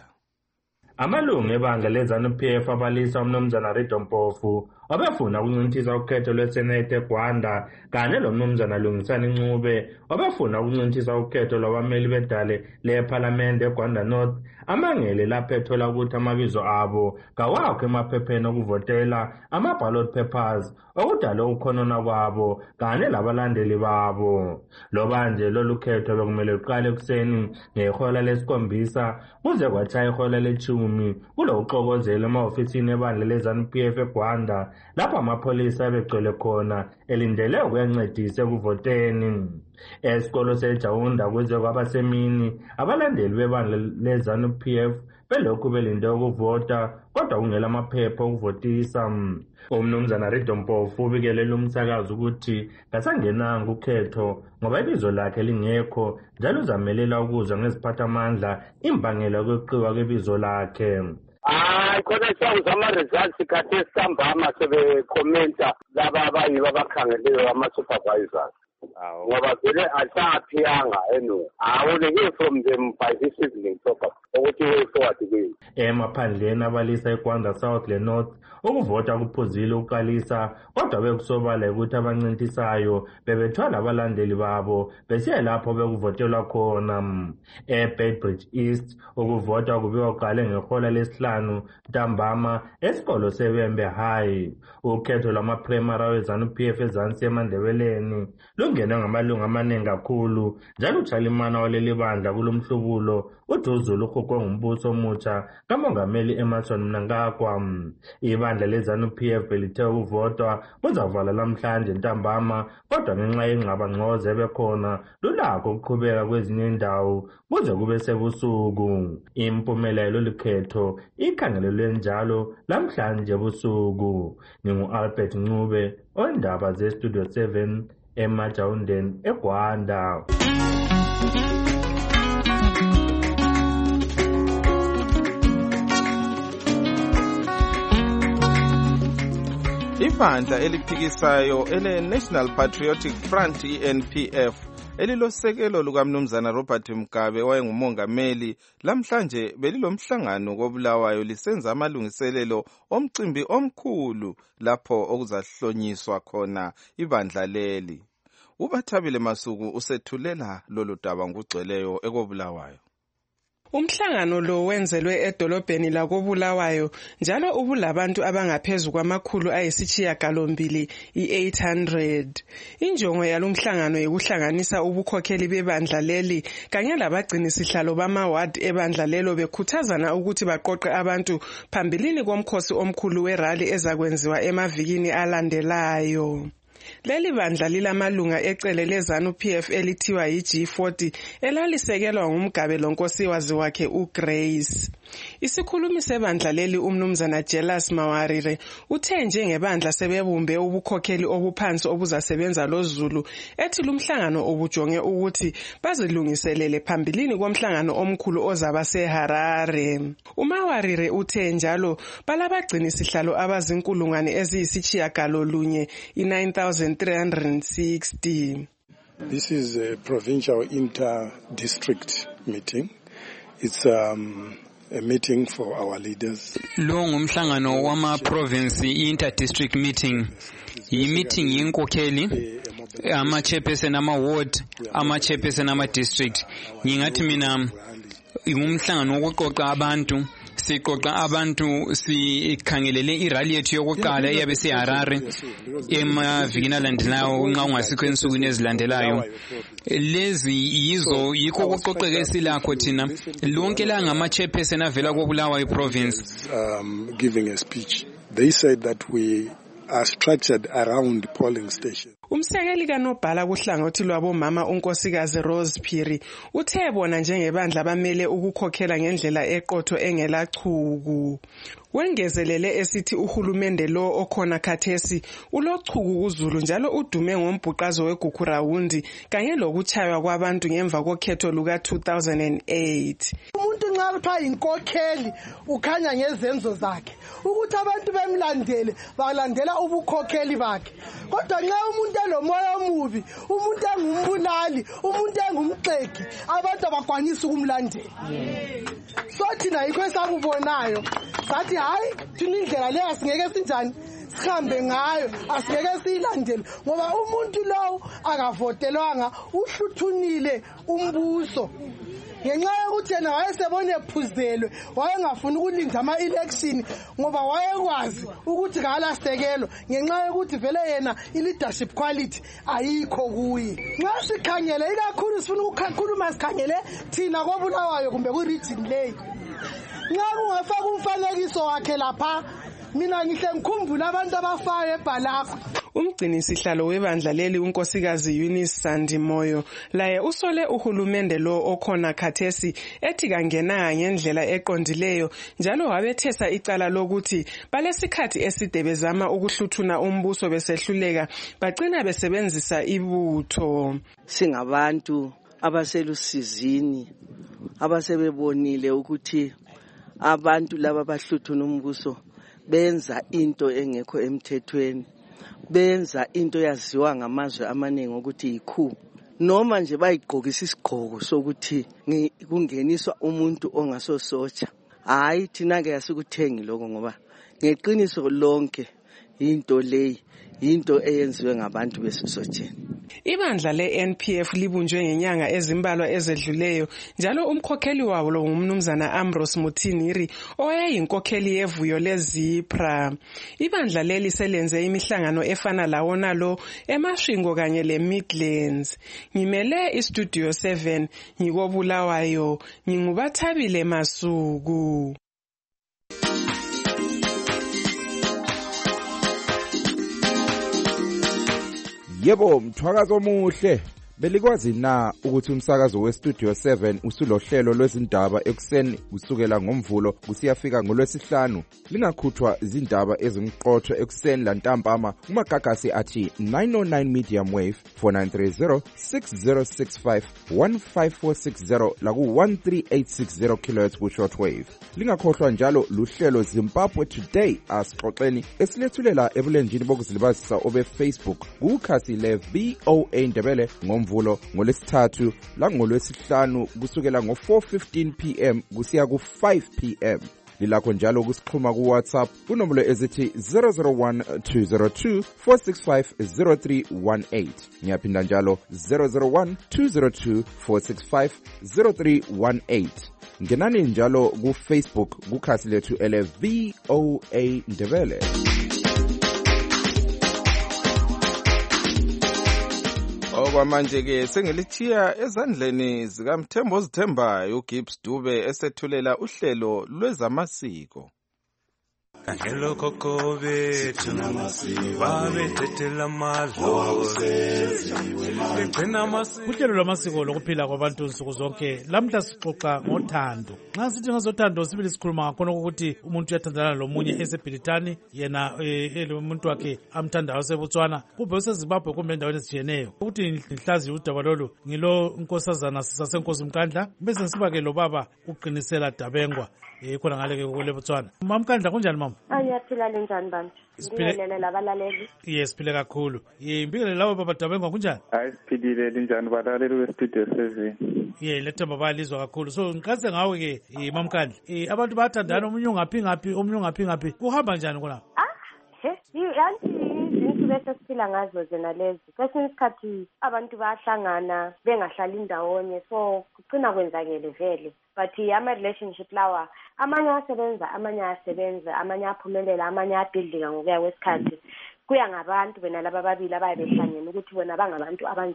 Amalunga ebandla leZANU P F abalisa umnumzana Rido Mpofu obefuna ukuncinthisa ukhetho lwesenate eGwanda kanye lomnumzana Lungisani Ncube obefuna ukuncinthisa ukhetho lwabameli bedale lephalamende eGwanda North amangele lapho ethola ukuthi amabizo abo kawakho emaphepheni okuvotela ama-ballot papers okudala ukukhonona kwabo kanye labalandeli babo. Loba nje lolu khetho bekumele luqale ekuseni ngehola lesikhombisa kuze kwatshaya ihola lechumi kulo uxokozela ema-ofisini ebandla leZANU P F eGwanda lapho amapholisa begcwele khona elindele ukuyancedisa ekuvoteni. Esikolo seJaunda kuze kwabasemini abalandeli bebandla leZANU P F belokhu belinde ukuvota kodwa kungela amaphepha okuvotisa. Umnumzana Rido Mpofu ubikelela umsakazi ukuthi kasangenanga ukhetho ngoba ibizo lakhe lingekho njalo uzamelela ukuza ngeziphathamandla imbangela kweqiwa kwebizo lakhe. Hayi khona sawuza ama-results kade sihambama sebekhomenta laba abayibo abakhangeleyo ama-supervisors. Ngoba vele asaphiyanga anyway. I will hear from them by this evening so ukuthi way forward kuyi. Emaphandleni abalisa eGwanda South le North ukuvota kuphuzile uqalisa kodwa bekusobala ukuthi abancintisayo bebethwala abalandeli babo besiya lapho bekuvotelwa khona. eBedbridge East ukuvota kubiwa uqale ngehola lesihlanu ntambama esikolo seBembe High. Ukhetho lwama-primary weZANU P F eZansi eMandebeleni lungene ngamalunga amaningi kakhulu njalo uJalimana waleli bandla kulomhlubulo uDuzulu ukhokwe ngumbuso omutsha kamongameli Emmerson Mnangagwa. Ibandla leZANU P F belithe ukuvotwa kuzavala lamhlanje ntambama kodwa ngenxa yengxabangxoza ebekhona lulakho ukuqhubeka kwezinye indawo kuze kube sebusuku. Impumela yalolu khetho ikhangelelwe njalo lamhlanje ebusuku. Ningu-Albert Ncube ondaba ze-Studio seven eMajawundeni eGwanda. Ibandla eliphikisayo ele-National Patriotic Front I N P F elilosekelo lukaMnumzana Robert Mugabe owayengumongameli lamhlanje belilomhlangano koBulawayo lisenza amalungiselelo omcimbi omkhulu lapho okuzahlonyiswa khona ibandla leli. UBathabile Masuku usethulela lolu daba ngokugcweleyo ekoBulawayo. Umhlangano lo wenzelwe edolobheni lakoBulawayo njalo ubulabantu abangaphezulu kwamakhulu ayisishiyagalombili i-eight hundred. Injongo yalomhlangano yokuhlanganisa ubukhokheli bebandla leli kanye labagcinisihlalo bamawadi ebandla lelo bekhuthazana ukuthi baqoqe abantu phambilini komkhosi omkhulu werali ezakwenziwa emavikini alandelayo. Leli bandla lilamalunga ecele leZANU P F elithiwa yi-G forty elalisekelwa ngumgabe lonkosiwazi wakhe uGrace. Isikhulumi sebandla leli umnumzana Jealous Mawarire uthe njengebandla sebebumbe ubukhokheli obuphansi obuzasebenza loZulu ethi lumhlangano obujonge ukuthi bazilungiselele phambilini komhlangano omkhulu ozaba seHarare. uMawarire uthe njalo balabagcinisihlalo abazinkulungwane eziyisitshiyagalolunye i-nine thousand three hundred sixty. This is a provincial inter-district meeting. It's um, a meeting for our leaders. Lo ngumhlangano wama province inter-district meeting. Yi meeting yenkokheli ama chairperson ama ward ama chairperson ama district. Ngingathi mina ingumhlangano wokuqoqa abantu. Siqoqa abantu sikhangelele irally yethu yokuqala eyabe seHarare emavikini alandelayo nxa ungasikho ensukwini ezilandelayo. Lezi yizo yikho kuqoqeke silakho thina lonke la ngama chairperson avela koBulawayo province. Um, giving a speech. They said that we are structured around polling stations. Umsekeli kaNobhala kuhlangothi lwabomama unkosikazi Rose Phiri uthe bona njengebandla bamele ukukhokhela ngendlela eqotho engelachuku. Wengezelele esithi uhulumende lo okhona khathesi ulochuku kuZulu njalo udume ngombhuqazo weGugurawundi kanye lokuchaywa kwabantu ngemva kokhetho luka two thousand eight. Umuntu nxa kuthiwa inkokheli ukhanya ngezenzo zakhe ukuthi abantu bemlandele balandela ubukhokheli bakhe. Kodwa nxa umuntu elomoya omubi, umuntu engumbulali, umuntu engumxeki, abantu abakwanisa ukumlandela. So thina yikho esakubonayo sathi hayi thina indlela le asingeke sinjani sihambe ngayo asingeke siyilandele ngoba umuntu lo akavotelwanga uhluthunile umbuso. Ngenxa yokuthi yena wayesebone ephuzelwe wayengafuni ukulinda ama-election ngoba wayekwazi ukuthi kalahlekelwa ngenxa yokuthi vele yena i-leadership quality ayikho kuye. Nxa sikhangele ikakhulu sifuna ukukhuluma sikhangele thina koBulawayo kumbe ku-region leyi, nxa kungafaka umfanekiso wakhe lapha mina ngihle ngikhumbula abantu abafayo eBhalakwa. Umgcini sihlalo webandla leli unkosikazi Eunice Sandimoyo laye usole uhulumende lo okhona khathesi ethi kangenanga ngendlela eqondileyo njalo wabethesa icala lokuthi balesikhathi eside bezama ukuhluthuna umbuso besehluleka bagcina besebenzisa ibutho. Singabantu abaselusizini abasebebonile ukuthi abantu laba bahluthuna umbuso benza into engekho emthethweni, benza into yaziwa ngamazwe amaningi ukuthi yikhu, noma nje bayigqokisa isigqoko sokuthi kungeniswa umuntu ongasosotsha. Hayi thina ke asikuthengi lokho ngoba ngeqiniso lonke into leyi into eyenziwe ngabantu besosotsheni. Ibandla le-N P F libunjwe ngenyanga ezimbalwa ezedluleyo njalo umkhokheli wawo lo ngumnumzana Ambrose Mutiniri owayeyinkokheli yevuyo leZipra. Ibandla leli selenze imihlangano efana lawona lo eMashingo kanye leMidlands. Ngimele iStudio seven ngikoBulawayo, ngingubathabile Masuku. Yebo, mthwakazo omuhle. Belikwazi na ukuthi umsakazo weStudio seven usulohlelo lwezindaba ekuseni kusukela ngomvulo kusiyafika ngolwesihlanu. Lingakhuthwa izindaba ezimqotho ekuseni lantambama kumagagasi athi nine oh nine medium wave four nine three zero six zero six five one five four six zero laku one three eight six zero kilohertz ku shortwave. Lingakhohlwa njalo luhlelo Zimbabwe Today asixoxeni esilethulela ebulenjini bokuzilibazisa obe Facebook kukhasi le V O A Ndebele ngomvulo ngolesithathu la ngolwesihlanu kusukela ngo four fifteen p m kusiya ku five p m. Lilakho njalo kusixhuma ku WhatsApp kunombolo ezithi zero zero one two zero two four six five zero three one eight. Ngiyaphinda njalo zero zero one two zero two four six five zero three one eight. Ngenani njalo ku Facebook kukhasi lethu ele V O A Ndebele. Okwamanje ke sengilithiya ezandleni zikaMthembo Zithembayo uGibbs Dube esethulela uhlelo lwezamasiko. Angelo kokobe tunamasiko babe thethela madlozi begcina amasiko. Uhlelo lwamasiko lokuphila kwabantu nsuku zonke lamhla sixoxa ngothando. Nxa sithi ngazothando sibili sikhuluma ngakho ukuthi umuntu uyathandana lomunye esebhilitani yena eh umuntu wakhe amthandayo seBotswana kumbe useZimbabwe kumbe endaweni ezitshiyeneyo. Ukuthi ngihlazi udaba lolu ngilo inkosazana sasenkosi Mkandla bese siba ke lo baba uqinisela Dabengwa eh khona ngale ke kule Botswana. Mama Mkandla kunjani mama? Angiyaphila lenjani bantu? Ngiyelele labalaleli. Yes, phile kakhulu. Yimbikele lawo baba Dabengwa kunjani? Hayi siphilile linjani balaleli weStudio seven. Yeah, lethemba bayalizwa kakhulu. So ngikhaze ngawe ke Mama Mkandla. Eh abantu bayathandana omunye ungaphi ngaphi omunye ungaphi ngaphi. Kuhamba njani kona? Ah, he, yanti izinto bese siphila ngazo zena lezi. Kwesinye isikhathi abantu bayahlangana bengahlali ndawonye so kugcina kwenzakele vele. But ama relationship lawa amanye asebenza amanye asebenza amanye aphumelela amanye abhidlika ngokuya kwesikhathi kuya ngabantu bena laba babili abaye behlangene ukuthi bona bangabantu abanjani.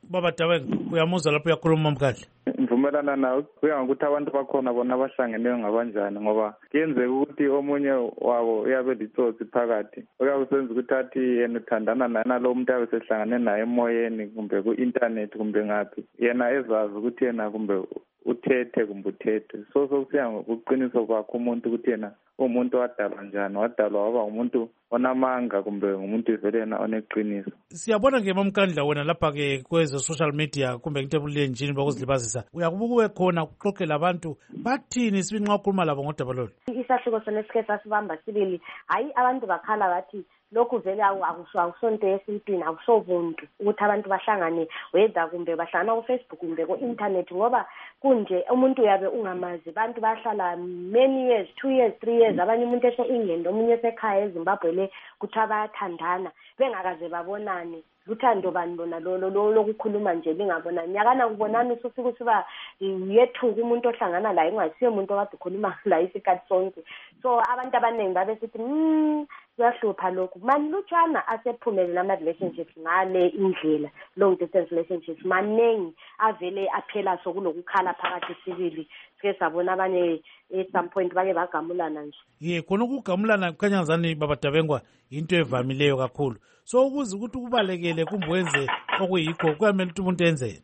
Baba Tabenga, uyamuzwa lapho uyakhuluma Mkhandla. Mvumelana nawe kuya ngokuthi abantu bakhona bona abahlangeneyo ngabanjani ngoba kuyenzeka ukuthi omunye wabo uyabe litsotsi phakathi uyabe usenza ukuthi athi yena uthandana naye nalo muntu abe sehlangane naye emoyeni kumbe ku-internet kumbe ngaphi yena ezazi ukuthi yena kumbe uthethe kumbe uthethe so sokusiya ngokuqiniso kwakho umuntu ukuthi yena umuntu wadalwa njani wadalwa waba umuntu onamanga kumbe umuntu vele yena oneqiniso. Siyabona ke Mkhandla wena lapha ke kweze social media kumbe kutebulenjini bakuzilibazisa uyakubuke khona kuxoxela abantu bathini sibi nxa ukhuluma labo ngodaba lolu. Isahluko sona esike sasibamba sibili hayi abantu bakhala bathi lokhu vele akusonto yesintwini akusobuntu ukuthi abantu bahlangane whether kumbe bahlangana ku-Facebook kumbe ku-internet ngoba kunje umuntu uyabe ungamazi abantu bahlala many years two years three years abanye umuntu ese-England omunye esekhaya eZimbabwe le kuthiwa bayathandana bengakaze babonane luthando bani bona lolo lokukhuluma nje lingabonani nyakana kubonani usufika usiba yethuka umuntu ohlangana laye ungasiyo umuntu okade ukhuluma laye isikhathi sonke so abantu abaningi babe sithi mm kuyahlupha lokhu mani lutshwana asephumelela ama-relationships ngale indlela long distance relationships maningi avele aphela sokulokukhala phakathi sibili sike sabona abanye at some point bake bagamulana nje. Ye khona ukugamulana kukhanyazani Baba Tabengwa into evamileyo kakhulu so ukuze ukuthi kubalekele kumbwenze okuyikho kuyamele ukuthi umuntu enzele.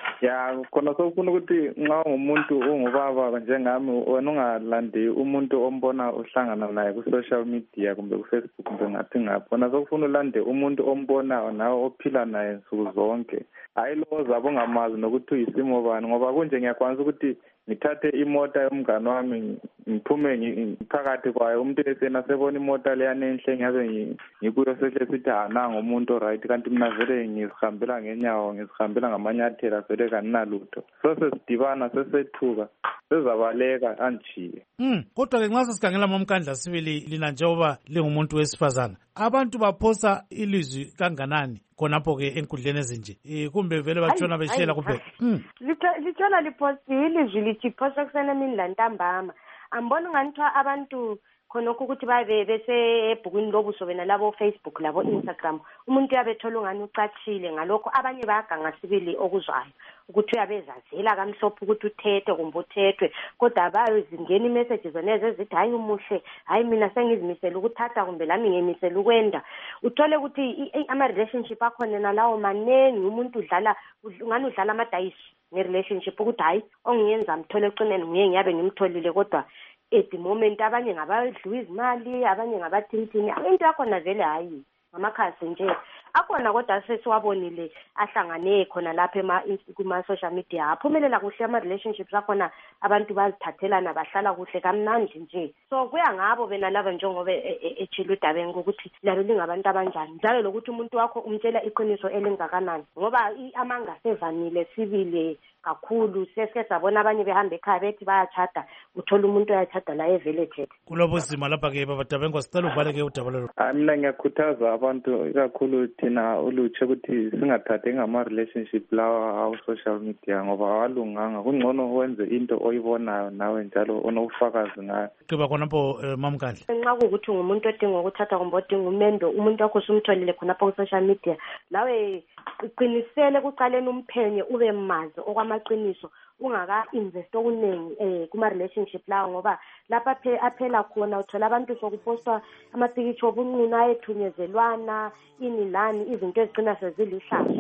Ya khona sokufuna ukuthi nxa umuntu ungubaba njengami wena ungalandi umuntu ombona uhlangana naye ku-social media kumbe ku-Facebook kumbe ngathi ngapho khona sokufuna ulande umuntu ombonayo nawe ophila naye nsuku zonke hayi lo zabe ungamazi nokuthi uyisimo bani ngoba kunje ngiyakwanisa ukuthi ngithathe imota yomngane wami ngiphume phakathi kwayo umuntu esena sebona imota leyanenhle ngiyabe ngikuyo sehle sithi ananga umuntu oright kanti mina vele ngizihambela ngenyawo ngizihambela ngamanyathela vele kaninalutho so sesidibana sesethuka sezabaleka anjiye. Mm kodwa ke nxa sesikhangela Mkhandla sibili lina njengoba lingumuntu wesifazana abantu baphosa ilizwi kanganani khonapho ke enkundleni ezinje eh kumbe vele batshona beshela kuphela. Mm lithola liposti ilizwi lithi phosa kusena mini lantambama ambona nganithiwa abantu khonokho ukuthi babe bese ebhukwini lobuso bena labo Facebook labo Instagram umuntu uyabethola ungani ucatshile ngalokho abanye bayaganga sibili okuzwayo ukuthi uyabezazela kamhlophe ukuthi uthethe kumbe uthethwe kodwa bayozingena imessages zoneze ezithi hayi umuhle hayi mina sengizimisela ukuthatha kumbe lami ngemisela ukwenda uthole ukuthi ama-relationship akhona nalawo manengi umuntu udlala ungani udlala amadayisi nge-relationship ukuthi hayi ongiyenza mthole ecineni nguye ngiyabe ngimtholile kodwa at the moment abanye ngabadliwa izimali abanye ngabathintini into yakhona vele hayi ngamakhasi nje akhona kodwa sesiwabonile ahlangane khona lapha kuma-social media aphumelela kuhle ama-relationships akhona abantu bazithathelana bahlala kuhle kamnandi nje so kuya ngabo bena laba njengoba etshila uDabenga ukuthi lalo lingabantu abanjani njalo lokuthi umuntu wakho umtshela iqiniso elingakanani ngoba amanga sevamile sibile kakhulu sesike sabona abanye behamba ekhaya bethi bayachata uthola umuntu uyachata la evillage kulobuzima lapha ke Baba Tabengwa sicela uvaleke udaba lolu. Mina ngiyakhuthaza abantu ikakhulu thina ulutshe ukuthi singathathi ngama-relationship lawa awu-social media ngoba awalunganga kungcono wenze into oyibonayo nawe njalo onobufakazi ngayo. Kuba khonapho Mkhandla nxa kuwukuthi ngumuntu odinga ukuthatha kumbe odinga umendo umuntu wakho usumtholile khonapho ku-social media lawe uqinisele kuqaleni umphenye ube mazi okwamaqiniso ungaka-invest okuningi um kuma-relationship lawo ngoba lapha aphela khona uthola abantu sokupostwa amapikitsho obunqunu ayethunyezelwana ini lani izinto ezigcina sezilihlazo.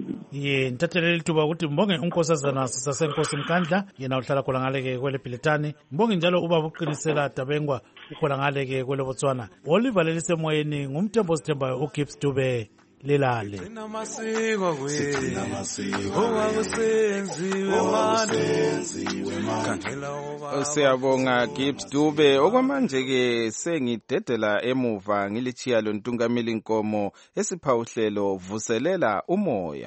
Ye ntathelele lithuba ukuthi mbonge unkosazana sasenkosi Mkhandla yena uhlala khona ngale ke kwele Bhilitani mbonge njalo ubaba uqinisela Tabengwa ukhona ngale ke kwele Botswana Oliver lelisemoyeni ngumthembo sithembayo uGibbs Dube lelale. Namasiko kwe owakusenziwe manje siyabonga Gibbs Dube okwamanje ke sengidedela emuva ngilichiya lo Ntungamili Nkomo esiphawuhlelo vuselela umoya.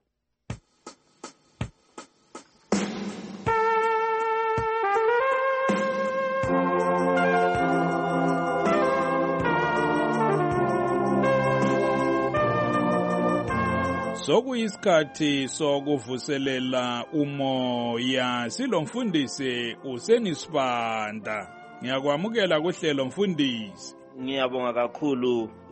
Sokuyisikhathi sokuvuselela umoya silomfundisi usenisibanda. Ngiyakwamukela kuhlelo mfundisi. Ngiyabonga kakhulu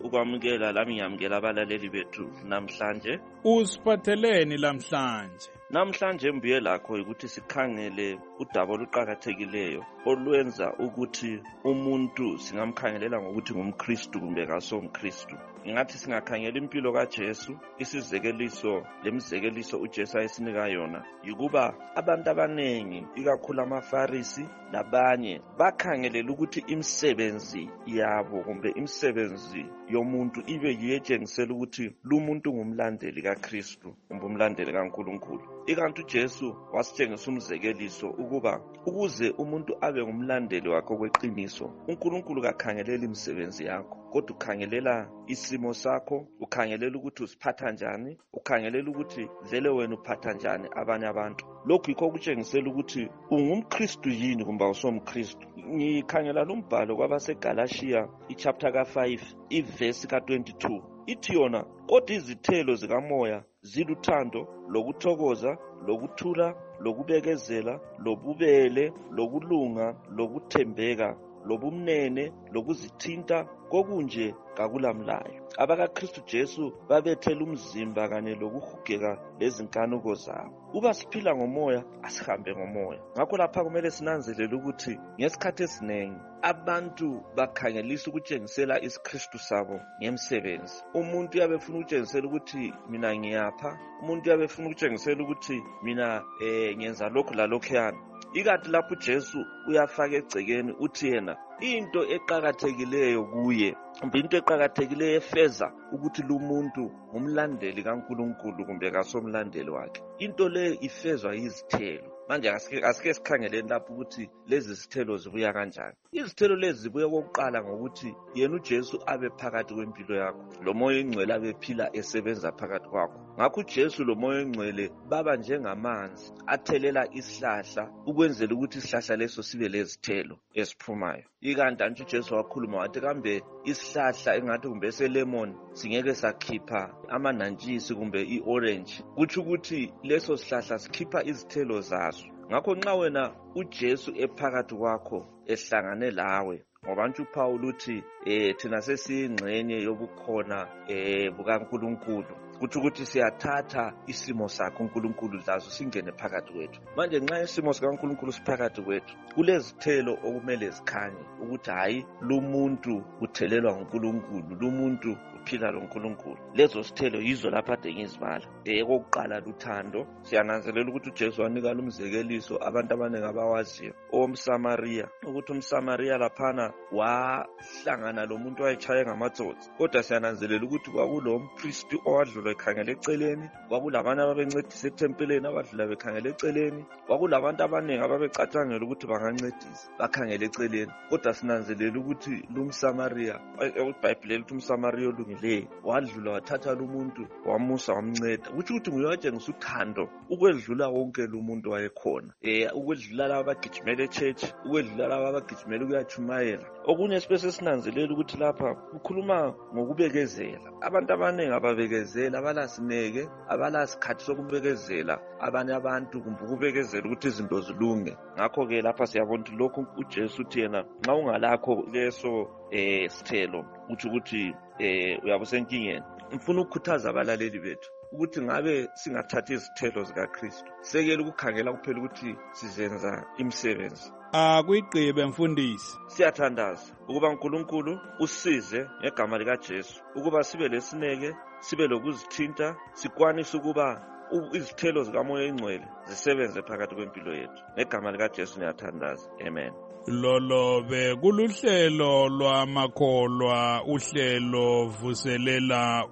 ukwamukela lami ngiyamukela abalaleli bethu namhlanje. Usiphatheleni lamhlanje? Namhlanje mbuye lakho ukuthi sikhangele udaba oluqhakathekileyo olwenza ukuthi umuntu singamkhangelela ngokuthi ngumKristu kumbe kasomKristu. Ngathi singakhangela impilo kaJesu, isizekeliso lemzekeliso uJesu ayesinika yona yikuba abantu abanengi ikakhulu amaFarisi labanye bakhangelela ukuthi imisebenzi yabo kumbe imisebenzi yomuntu ibe yiyetshengisela ukuthi lumuntu ngumlandeli kaKristu kumbe umlandeli kaNkulunkulu. Ikanti uJesu wasitshengisa umzekeliso ukuba ukuze umuntu abe ngumlandeli wakhe kweqiniso, uNkulunkulu kakhangelela imisebenzi yakho, kodwa ukhangelela isimo sakho, ukhangelela ukuthi usiphatha njani, ukhangelela ukuthi vele wena uphatha njani abanye abantu. Lokhu yikho kutshengisela ukuthi ungumKristu yini kumbe awusomKristu. Ngikhangela lombhalo kwabaseGalashiya ichapter ka five iverse ka twenty-two. Ithi yona, kodwa izithelo zikamoya ziluthando, lokuthokoza, lokuthula, lokubekezela, lobubele, lokulunga, lokuthembeka, lobumnene, lokuzithinta, kokunje kakulamlayo. AbakaKristu Jesu babethela umzimba kanye lokuhugeka lezinkanuko zabo. Uba siphila ngomoya, asihambe ngomoya. Ngakho lapha kumele sinanzelele ukuthi ngesikhathi esinengi abantu bakhangelisa ukutshengisela isiKristu sabo ngemsebenzi. Umuntu uyabe ufuna ukutshengisela ukuthi mina ngiyapha, umuntu uyabe ufuna ukutshengisela ukuthi mina eh ngenza lokho lalokhuyana. Ikathi lapho uJesu uyafaka egcekeni uthi yena into eqhakathekileyo kuye, into eqhakathekileyo efeza ukuthi lo muntu ngumlandeli kaNkulunkulu kumbe kasomlandeli wakhe. Into le ifezwa izithelo. Manje asike sikhangeleni lapho ukuthi lezi zithelo zibuya kanjani. Izithelo lezi zibuya kokuqala ngokuthi yena uJesu abe phakathi kwempilo yakho, lo moya engcwele abe phila esebenza phakathi kwakho. Ngakho uJesu lo moya engcwele baba njengamanzi athelela isihlahla ukwenzela ukuthi isihlahla leso sibe lezithelo esiphumayo. Ikanti anti uJesu wakhuluma wathi kambe isihlahla engathi kumbe selemon singeke sakhipha amanantshisi kumbe iorange, kuthi ukuthi leso sihlahla sikhipha izithelo zaso. Ngakho nxa wena uJesu ephakathi kwakho ehlangane lawe, ngoba nje uPaul uthi eh thina sesiyingxenye yobukhona eh bukaNkulunkulu, kuthi ukuthi siyathatha isimo sakho uNkulunkulu lazo singene phakathi kwethu. Manje nxa isimo sikaNkulunkulu siphakathi kwethu, kulezithelo okumele zikhanye ukuthi hayi lo muntu uthelelwa nguNkulunkulu, lo muntu uphila loNkulunkulu. Lezo sithelo yizo lapha ade ngizibala. Eh kokuqala luthando. Siyananzelela ukuthi uJesu wanika lumzekeliso abantu abaningi abawaziyo omSamaria, ukuthi umSamaria laphana wahlangana lo muntu wayechaye ngamatsotsi. Kodwa siyananzelela ukuthi kwakulo umpristi owadlula ekhangele eceleni, kwakulabanye ababencedisa ethempeleni abadlula bekhangele eceleni, kwakulabantu abaningi ababecatshangela ukuthi bangancedisa bakhangele eceleni. Kodwa sinanzelela ukuthi lumSamaria, iBhayibheli lithi umSamaria olungileyo wadlula wathatha lo muntu wamusa wamnceda. Kuthi ukuthi nguye watshengisa uthando ukwedlula wonke lo muntu wayekhona, eh ukwedlula laba abagijimela echurch, ukwedlula laba abagijimela ukuyachumayela. Okunye sibese sinanzelela ukuthi lapha ukhuluma ngokubekezela. Abantu abaningi ababekezela, abalasineke, abalasikhathi sokubekezela abanye abantu kumbe ukubekezela ukuthi izinto zilunge. Ngakho ke lapha siyabona ukuthi lokhu uJesu uthi yena nxa ungalakho leso eh sithelo uthi ukuthi eh uyabe senkingeni. Ngifuna ukukhuthaza abalaleli bethu ukuthi ngabe singathathi izithelo zikaKristu, sekele ukukhangela kuphela ukuthi sizenza imisebenzi. Akuyigqibe mfundisi. Siyathandaza ukuba uNkulunkulu usize ngegama likaJesu ukuba sibe lesineke, sibe lokuzithinta, sikwanise ukuba izithelo zikamoya engcwele zisebenze phakathi kwempilo yethu. Ngegama likaJesu ngiyathandaza. Amen. Lolo bekuluhlelo lwamakholwa, uhlelo vuselela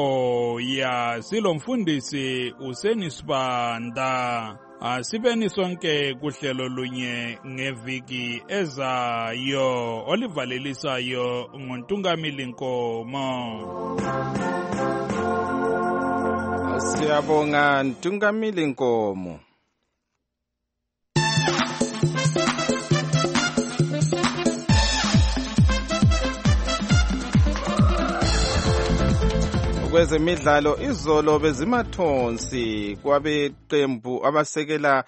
umoya. Silomfundisi uSenisibanda. Asibeni sonke kuhlelo lunye ngeviki ezayo olivalelisayo nguNtungamili Nkomo. Siyabonga Ntungamili Nkomo. Kwezemidlalo izolo bezimathonsi kwabeqembu abasekela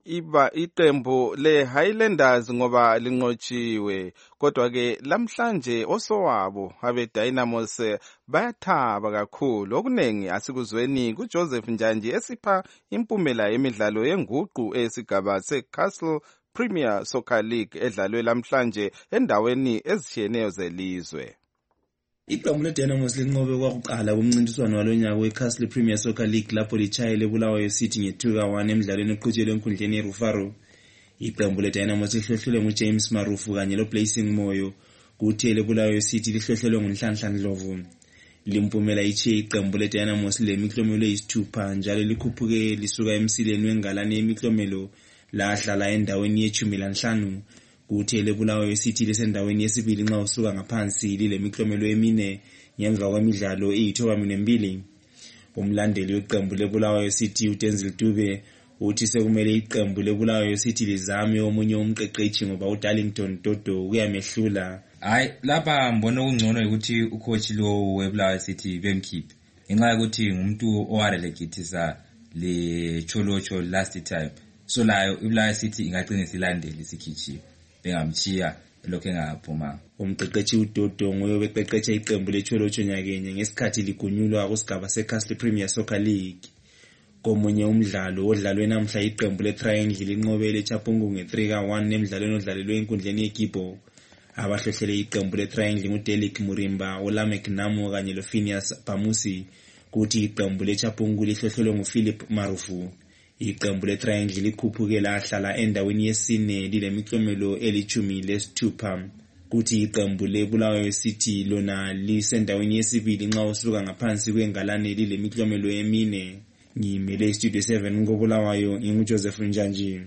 iba iqembu le-Highlanders ngoba linqotshiwe. Kodwa-ke lamhlanje osowabo abe-Dynamos bayathaba kakhulu. Okuningi asikuzweni kuJoseph Njanji esipha impumela yemidlalo yenguqu esigaba seCastle Premier Soccer League edlalwe lamhlanje endaweni ezishiyeneyo zelizwe. Iqembu le-Dynamos linqobe kwakuqala kumncintiswano walonyaka we-Castle Premier Soccer League lapho litshayele Bulawayo City nge-two ka one emidlalweni eqhutshelwe enkundleni yeRufaro. Iqembu le-Dynamos lihlohlelwe nguJames Marufu kanye lo-Blessing Moyo, kuthi le-Bulawayo City lihlohlelwe nguNhlanhla Ndlovu. Limpumela ichiye iqembu le-Dynamos lemiklomelo eyisithupha njalo likhuphuke lisuka emsileni wengalane yemiklomelo lahlala endaweni yechumi lanhlanu. Kuthi le-Bulawayo City lisendaweni yesibili nxa usuka ngaphansi lilemiklomelo emine ngemva kwemidlalo eyithoba mbili. Umlandeli weqembu le-Bulawayo City uTenzile Dube uthi sekumele iqembu le-Bulawayo City lizame omunye umqeqeshi ngoba uDarlington Dodo uyamehlula. Hayi, lapha mbona ungcono ukuthi ucoach lo we-Bulawayo City bemkhiphe ngenxa yokuthi ngumuntu owarelegithisa le Cholocho last time. So layo iBulawayo City ingagcina silandele sikhitshiwe bengamchiya lokho engaphuma. Umqeqeshi uDodo nguye beqeqesha iqembu leCholocho nyakenye ngesikhathi ligunyulwa kusigaba seCastle Premier Soccer League. Komunye umdlalo odlalwe namhla iqembu leTriangle linqobele eChapungu nge-three ka one emidlalweni odlalelwe enkundleni yeGibo. Abahlohlele iqembu leTriangle nguDelic Murimba, Olamek Namo kanye loPhinias Pamusi, kuthi iqembu leChapungu lihlohlelwe nguPhilip Marufu. Iqembu leTriangle likhuphuke lahlala endaweni yesine lilemiklomelo elichumi lesithupha. Kuthi iqembu leBulawayo City lona lisendaweni yesibili nxa usuka ngaphansi kwengalane lilemiklomelo emine. Ngimele Studio seven ngoBulawayo nginguJoseph Njanji.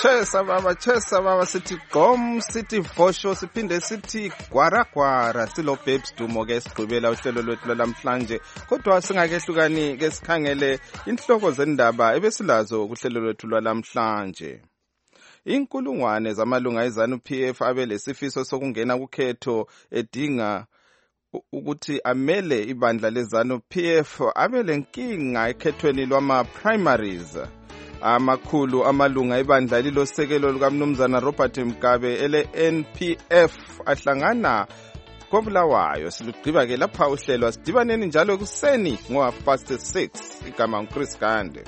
chesa baba chesa baba sithi gom sithi vosho siphinde sithi gwaragwara silo babes dumo ke sigqibela uhlelo lwethu lamhlanje kodwa singakehlukani ke sikhangele inhloko zendaba ebesilazo kuhlelo lwethu lwalamhlanje. Inkulungwane zamalunga eZANU P F abe lesifiso sokungena kukhetho edinga ukuthi amele ibandla leZANU P F abe lenkinga ekhethweni lwama primaries. Amakhulu amalunga ibandla lilosekelo lukaMnumzana Robert Mugabe ele N P F ahlangana koBulawayo. Silugqiba ke lapha uhlelo asidibaneni njalo kuseni ngo half past six. Igama uChris Gande.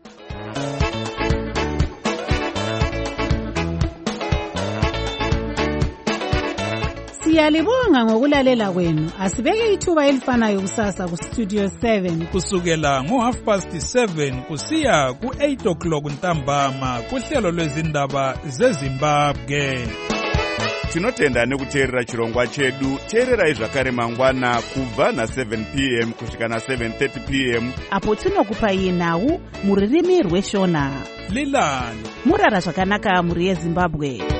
Siyalibonga ngokulalela kwenu. Asibeke ithuba elifanayo kusasa ku Studio seven kusukela ngo half past seven kusiya ku eight o'clock ntambama kuhlelo lwezindaba zeZimbabwe. Tinotenda nekuteerera chirongwa chedu. Teererai zvakare mangwana kubva na seven p m kusvika na seven thirty p m apo tinokupai nhau muririmi rweshona. Lilani murara zvakanaka muri yeZimbabwe.